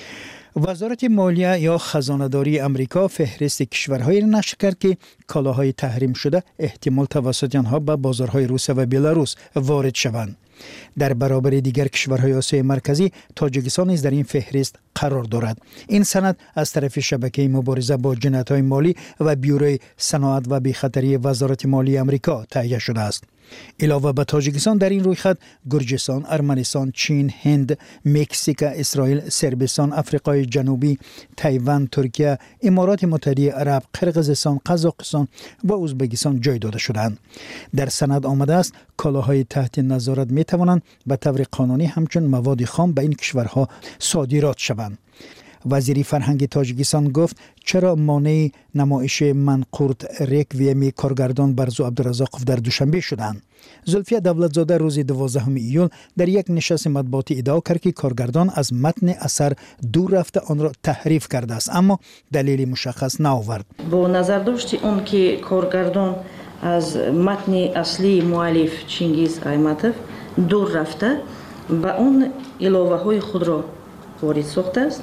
Speaker 6: وزارت مالیه یا خزانه‌داری امریکا فهرست کشورهایی را نشر کرد که کالاهای تحریم شده احتمال توسط آنها به بازارهای روسیه و بلاروس وارد شوند. در برابر دیگر کشورهای آسیای مرکزی، تاجیکستان نیز در این فهرست قرار دارد. این سند از طرف شبکه مبارزه با جنایت‌های مالی و بیوروی صنعت و بی‌خطری وزارت مالی امریکا تهیه شده است. علاوه بر تاجیکستان در این رویخط گرجستان، ارمنستان، چین، هند، مکزیک، اسرائیل، سربستان، آفریقای جنوبی، تایوان، ترکیه، امارات متحده عرب، قرقیزستان، قزاقستان و ازبکستان جای داده شدند. در سند آمده است کالاهای تحت نظارت می توانند به طور قانونی همچون مواد خام به این کشورها صادرات شوند. وزیر فرهنگ تاجیکستان گفت چرا مانع نمایش منقورت ریکویم کارگردان برزو عبدالرزاقوف در دوشنبه شدند. زلفیه دولتزاده روز دوازدهم ایول در یک نشست مطبوعاتی ادعا کرد که کارگردان از متن اثر دور رفته آن را تحریف کرده است، اما دلیل مشخص نآورد.
Speaker 4: با نظر داشت اون که کارگردان از متن اصلی مؤلف چینگیز ایماتوف دور رفته و اون علاوه های خود را وارد ساخته است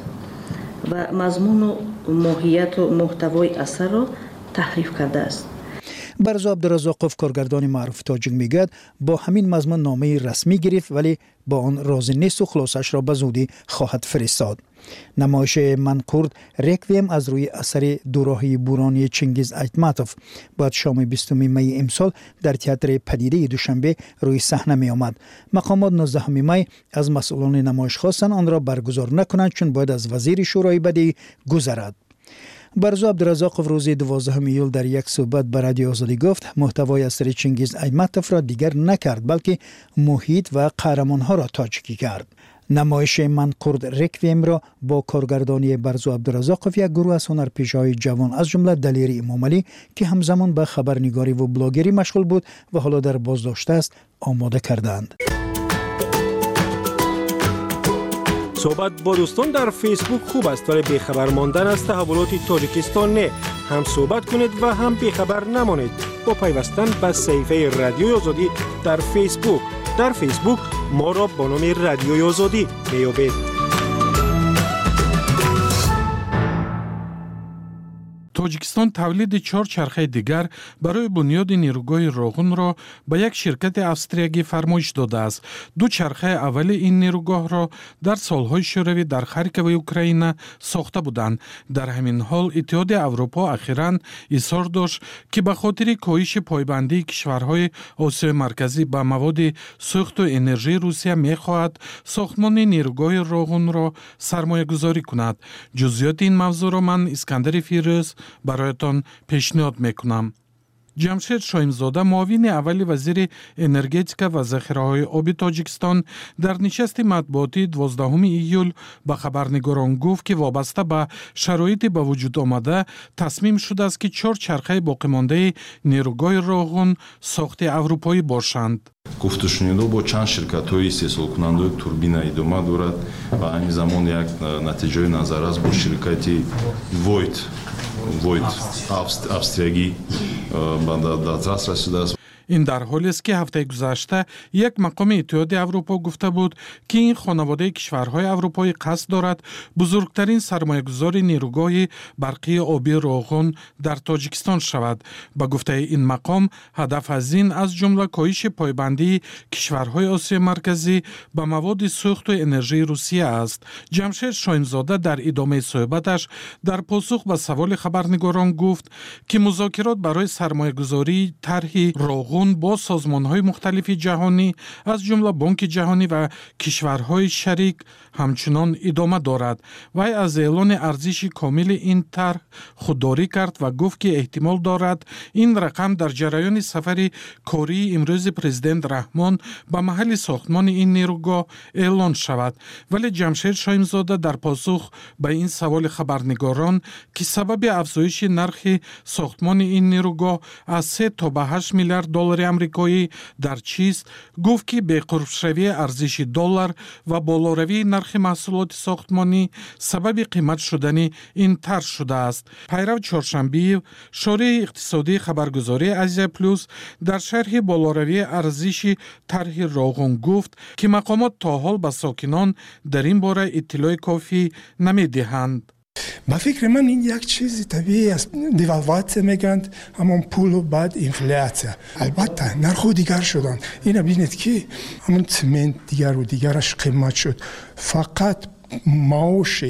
Speaker 4: و مضمون و ماهیت و محتوای اثر را تحریف کرده است.
Speaker 2: برزو عبدالرزاقوف کارگردان معروف تاجیک میگوید با همین مضمون نامه رسمی گرفت ولی با آن راضی نیست و خلاصش را به زودی خواهد فرستاد. نمایش من کرد ریکویم از روی اثر دوراهی بورانی چنگیز ایتماتوف بعد شام بیستم می امسال در تئاتر پدیده دوشنبه روی صحنه می آمد. مقامات نوزدهم می از مسئولان نمایش خواستند آن را برگزار نکنند چون باید از وزیر شورای بدهی گذرد. برزو عبدالرزاقوف روز دوازدهم ایول در یک صحبت به رادیو آزادی گفت محتوای اثر چنگیز ایتماتوف را دیگر نکرد بلکه محیط و قهرمانها را تاجیکی کرد. نمایش من کرد ریکویم را با کارگردانی برزو عبدالرزاقوف یک گروه از هنرپیشه‌های جوان از جمله دلیر امامعلی که همزمان به خبرنگاری و بلاگری مشغول بود و حالا در بازداشت است آماده کردند.
Speaker 19: صحبت با دوستان در فیسبوک خوب است ولی بیخبر ماندن از تحولات تاجیکستان نه. هم صحبت کنید و هم بیخبر نمانید با پیوستن به صفحه رادیوی آزادی در فیسبوک. در فیسبوک ما را با نام رادیوی آزادی میابید.
Speaker 8: توجیکستان تولید چهار چرخه دیگر برای بنیاد نیروگاه روغن را به یک شرکت австрияگی فرمایش داده است. دو چرخه اول این نیروگاه را در سالهای شوروی در خارکوف اوکراین ساخته بودند. در همین حال اتحاد اروپا اخیراً اصرار داشت که به خاطر کاهش پایبندی کشورهای آسیای مرکزی به مواد سوخت و انرژی روسیه می‌خواهد ساختمان نیروگاه روغن را سرمایه گذاری کند. جزئیات این موضوع را من اسکندر فیروز برایتان پیشنهاد میکنم. جمشید شایمزاده معاون اول وزیر انرژتیک و ذخیره‌های آبی تاجیکستان در نشست مطبوعاتی دوازدهم ایول به خبرنگاران گفت که وابسته به شرایط به وجود آمده تصمیم شده است که چهار چرخه باقی مانده نیروگاه روغن ساخت اروپایی باشند.
Speaker 5: گفتشنیدو با چند شرکت‌های استحصالکننده توربین ادامه دارد و همین زمان یک نتیجه نظر است با شرکت وایت وایت австрияگی به دسترس رسیده است.
Speaker 8: این در حالی است که هفته گذشته یک مقام اتحاد اروپا گفته بود که این خانواده کشورهای اروپایی قصد دارد بزرگترین سرمایه‌گذار نیروگاه برقی آبی روغن در تاجیکستان شود. با گفته این مقام هدف از این از جمله کاهش پایبندی کشورهای آسیای مرکزی به مواد سوخت و انرژی روسیه است. جمشید شایمزاده در ادامه صحبتش در پاسخ به سوال خبرنگاران گفت که مذاکرات برای سرمایه‌گذاری طرح روغن با سازمان‌های مختلف جهانی از جمله بانک جهانی و کشورهای شریک همچنان ادامه دارد. وی از اعلان ارزش کامل این طرح خودداری کرد و گفت که احتمال دارد این رقم در جریان سفر کاری امروز پرزیدنت رحمان به محل ساختمان این نیروگاه اعلان شود. ولی جمشید شایمزاده در پاسخ به این سوال خبرنگاران که سبب افزایش نرخ ساختمان این نیروگاه از سه تا به هشت میلیارد دلار امریکایی در چیست گفت که به قرب شوی ارزش دلار و بالاروی نرخ محصولات ساختمانی سبب قیمت شدن این طرح شده است. پیرو چهارشنبه شورای اقتصادی خبرگزاری آزیا پلوس در شرح بالاروی ارزش طرح روغن گفت که مقامات تا حال به ساکنان در این باره اطلاع کافی نمیدهند.
Speaker 7: با فکر من این یک چیزی طبیعی است. دیوالواتسیه میگند همون پول و بعد اینفلیاتسیه. البته نرخ دیگر شدن. اینا ببینید که همون سمنت دیگر و دیگرش قیمت شد. فقط معاش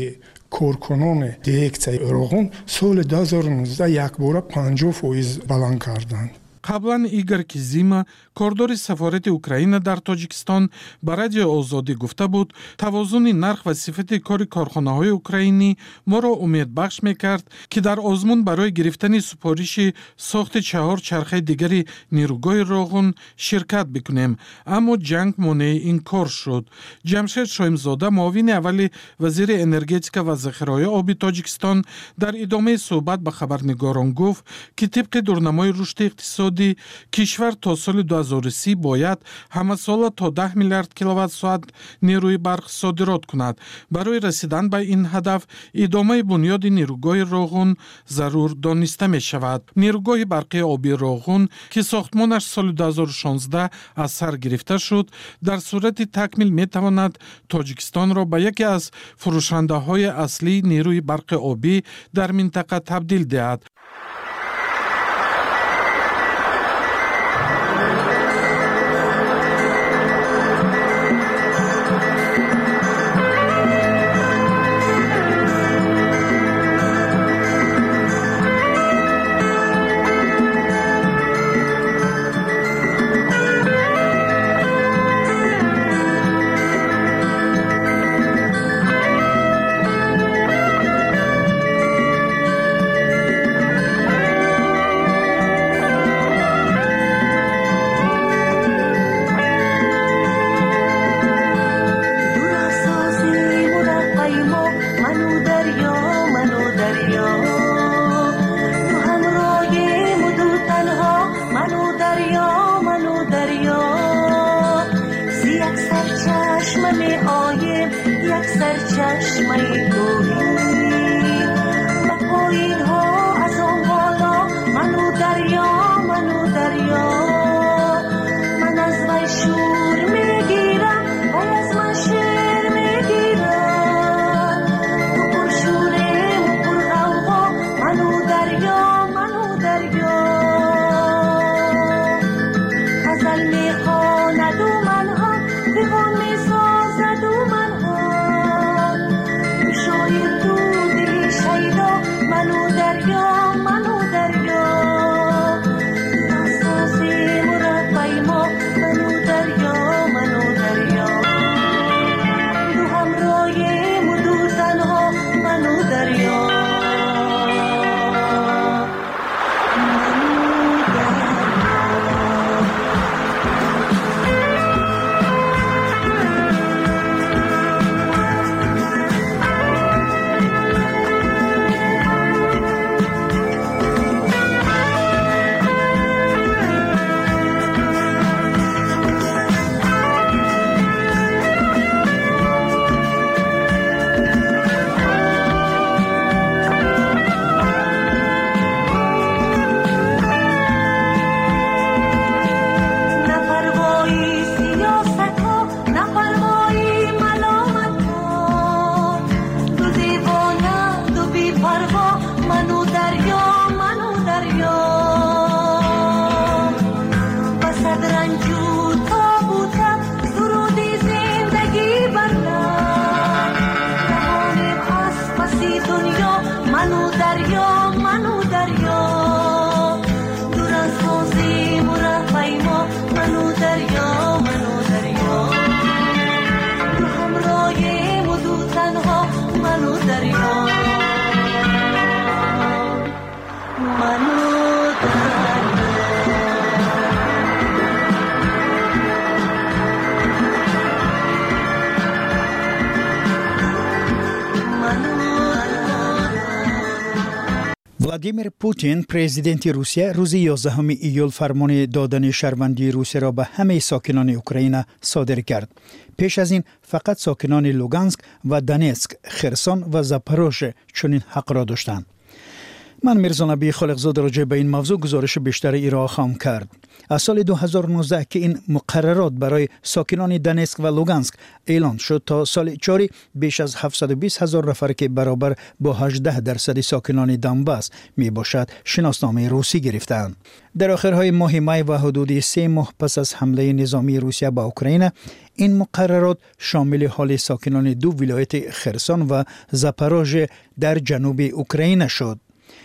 Speaker 7: کارکنان دیکته روغن سال دو هزار و نوزده یک بار پنجاه فیصد بلند کردند.
Speaker 8: قبلا ایگور کیزیما کاردار سفارت اوکراین در تاجیکستان به رادیو آزادی گفته بود توازن نرخ و صفت کار کارخانه‌های اوکراینی ما را امیدبخش می‌کرد که در آزمون برای گرفتن سفارش ساخت چهار چرخه دیگری نیروگاه روغن شرکت بکنیم، اما جنگ مانع این کار شد. جمشید شایمزاده معاون اول وزیر انرژتیک و ذخیره‌های آبی تاجیکستان در ادامه صحبت به خبرنگاران گفت که طبق دورنمای رشد اقتصادی کشور تا سال دو هزار و سی باید همه سال تا ده میلیارد کیلووات ساعت نیروی برق صادرات کند. برای رسیدن به این هدف ادامه بنیاد نیروگاه روغن ضرور دانسته می شود. نیروگاه برقی آبی روغن که ساختمانش سال دو هزار و شانزده از سر گرفته شد در صورت تکمیل می تواند تاجیکستان را به یکی از فروشنده های اصلی نیروی برق آبی در منطقه تبدیل دهد.
Speaker 3: یک سرچشمه توهی و پایین ها از آن بالا منو دریا منو دریا من از وی شور میگیرم و از من شیر میگیرم تو پر شورم و پر غوغا منو دریا منو دریا غزل میخواند و من هم دیوان میسازد و من هم شاید تو دلی شیدا منو دریا منو دریا ناسازی مربی ما منو دریا منو دریا دو همراهیم و دو تنها منو دریا
Speaker 2: ولادیمیر پوتین پرزیدنت روسیه روز یازدهم ایول فرمان دادن شهروندی روسیه را به همه ساکنان اوکراین صادر کرد. پیش از این فقط ساکنان لوگانسک و دانتسک، خرسون و زاپاروژ چنین حق را داشتند. من میرزا نبی خالقزاده راجع به این موضوع گزارش بیشتر ارائه خواهم کرد. از سال دو هزار و نوزده که این مقررات برای ساکنان دانتسک و لوگانسک اعلان شد تا سال جاری بیش از هفتصد و بیست هزار نفر که برابر با هجده درصد ساکنان دونباس می باشد شناسنامه روسی گرفتند. در آخرهای ماه می و حدود سه ماه پس از حمله نظامی روسیه به اوکراین این مقررات شامل حال ساکنان دو ولایت خرسون و زاپاروژ در جنوب اوکراین شد.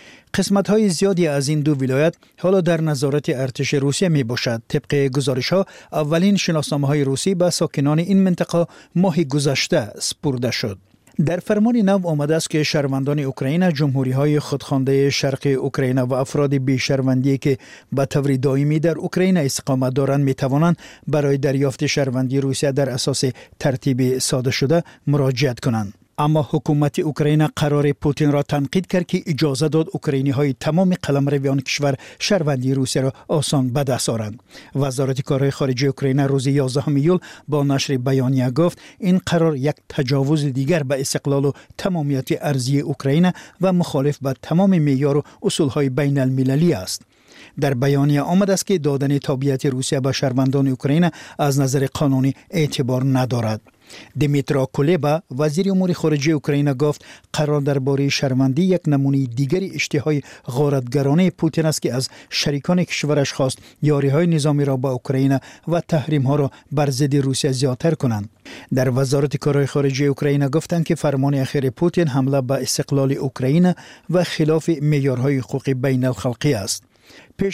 Speaker 2: قسمت های زیادی از این دو ولایت حالا در نظارت ارتش روسیه می باشد. طبق گزارش ها اولین شناسنامه های روسی به ساکنان این منطقه ماه گذشته سپرده شد. در فرمان نو آمده است که شهروندان اوکراین، جمهوری های خودخوانده شرق اوکراین و افراد بی شهروندی که به طور دائمی در اوکراین اقامت دارند می توانند برای دریافت شهروندی روسیه در اساس ترتیب ساده شده مراجعت کنند. اما حکومت اوکراین قرار پوتین را تنقید کرد که اجازه داد اوکراینی های تمام قلمرو آن کشور شهروندی روسیه را آسان به دست آورند. وزارت کارهای خارجه اوکراین روز یازدهم ایول با نشر بیانیه گفت این قرار یک تجاوز دیگر به استقلال و تمامیت ارضی اوکراین و مخالف به تمام معیار و اصول های بین المللی است. در بیانیه آمد است که دادن تابعیت روسیه به شهروندان اوکراین از نظر قانونی اعتبار ندارد. دیمیترا کولبا وزیر امور خارجه اوکراین گفت قرار درباره شهروندی یک نمونه دیگر اشتهای غارتگرانه پوتین است که از شریکان کشورش خواست یاری‌های نظامی را با اوکراین و تحریم‌ها را بر ضد روسیه زیادتر کنند. در وزارت کارهای خارجه اوکراین گفتند که فرمان اخیر پوتین حمله به استقلال اوکراین و خلاف معیارهای حقوق بین الخلقی است. پیش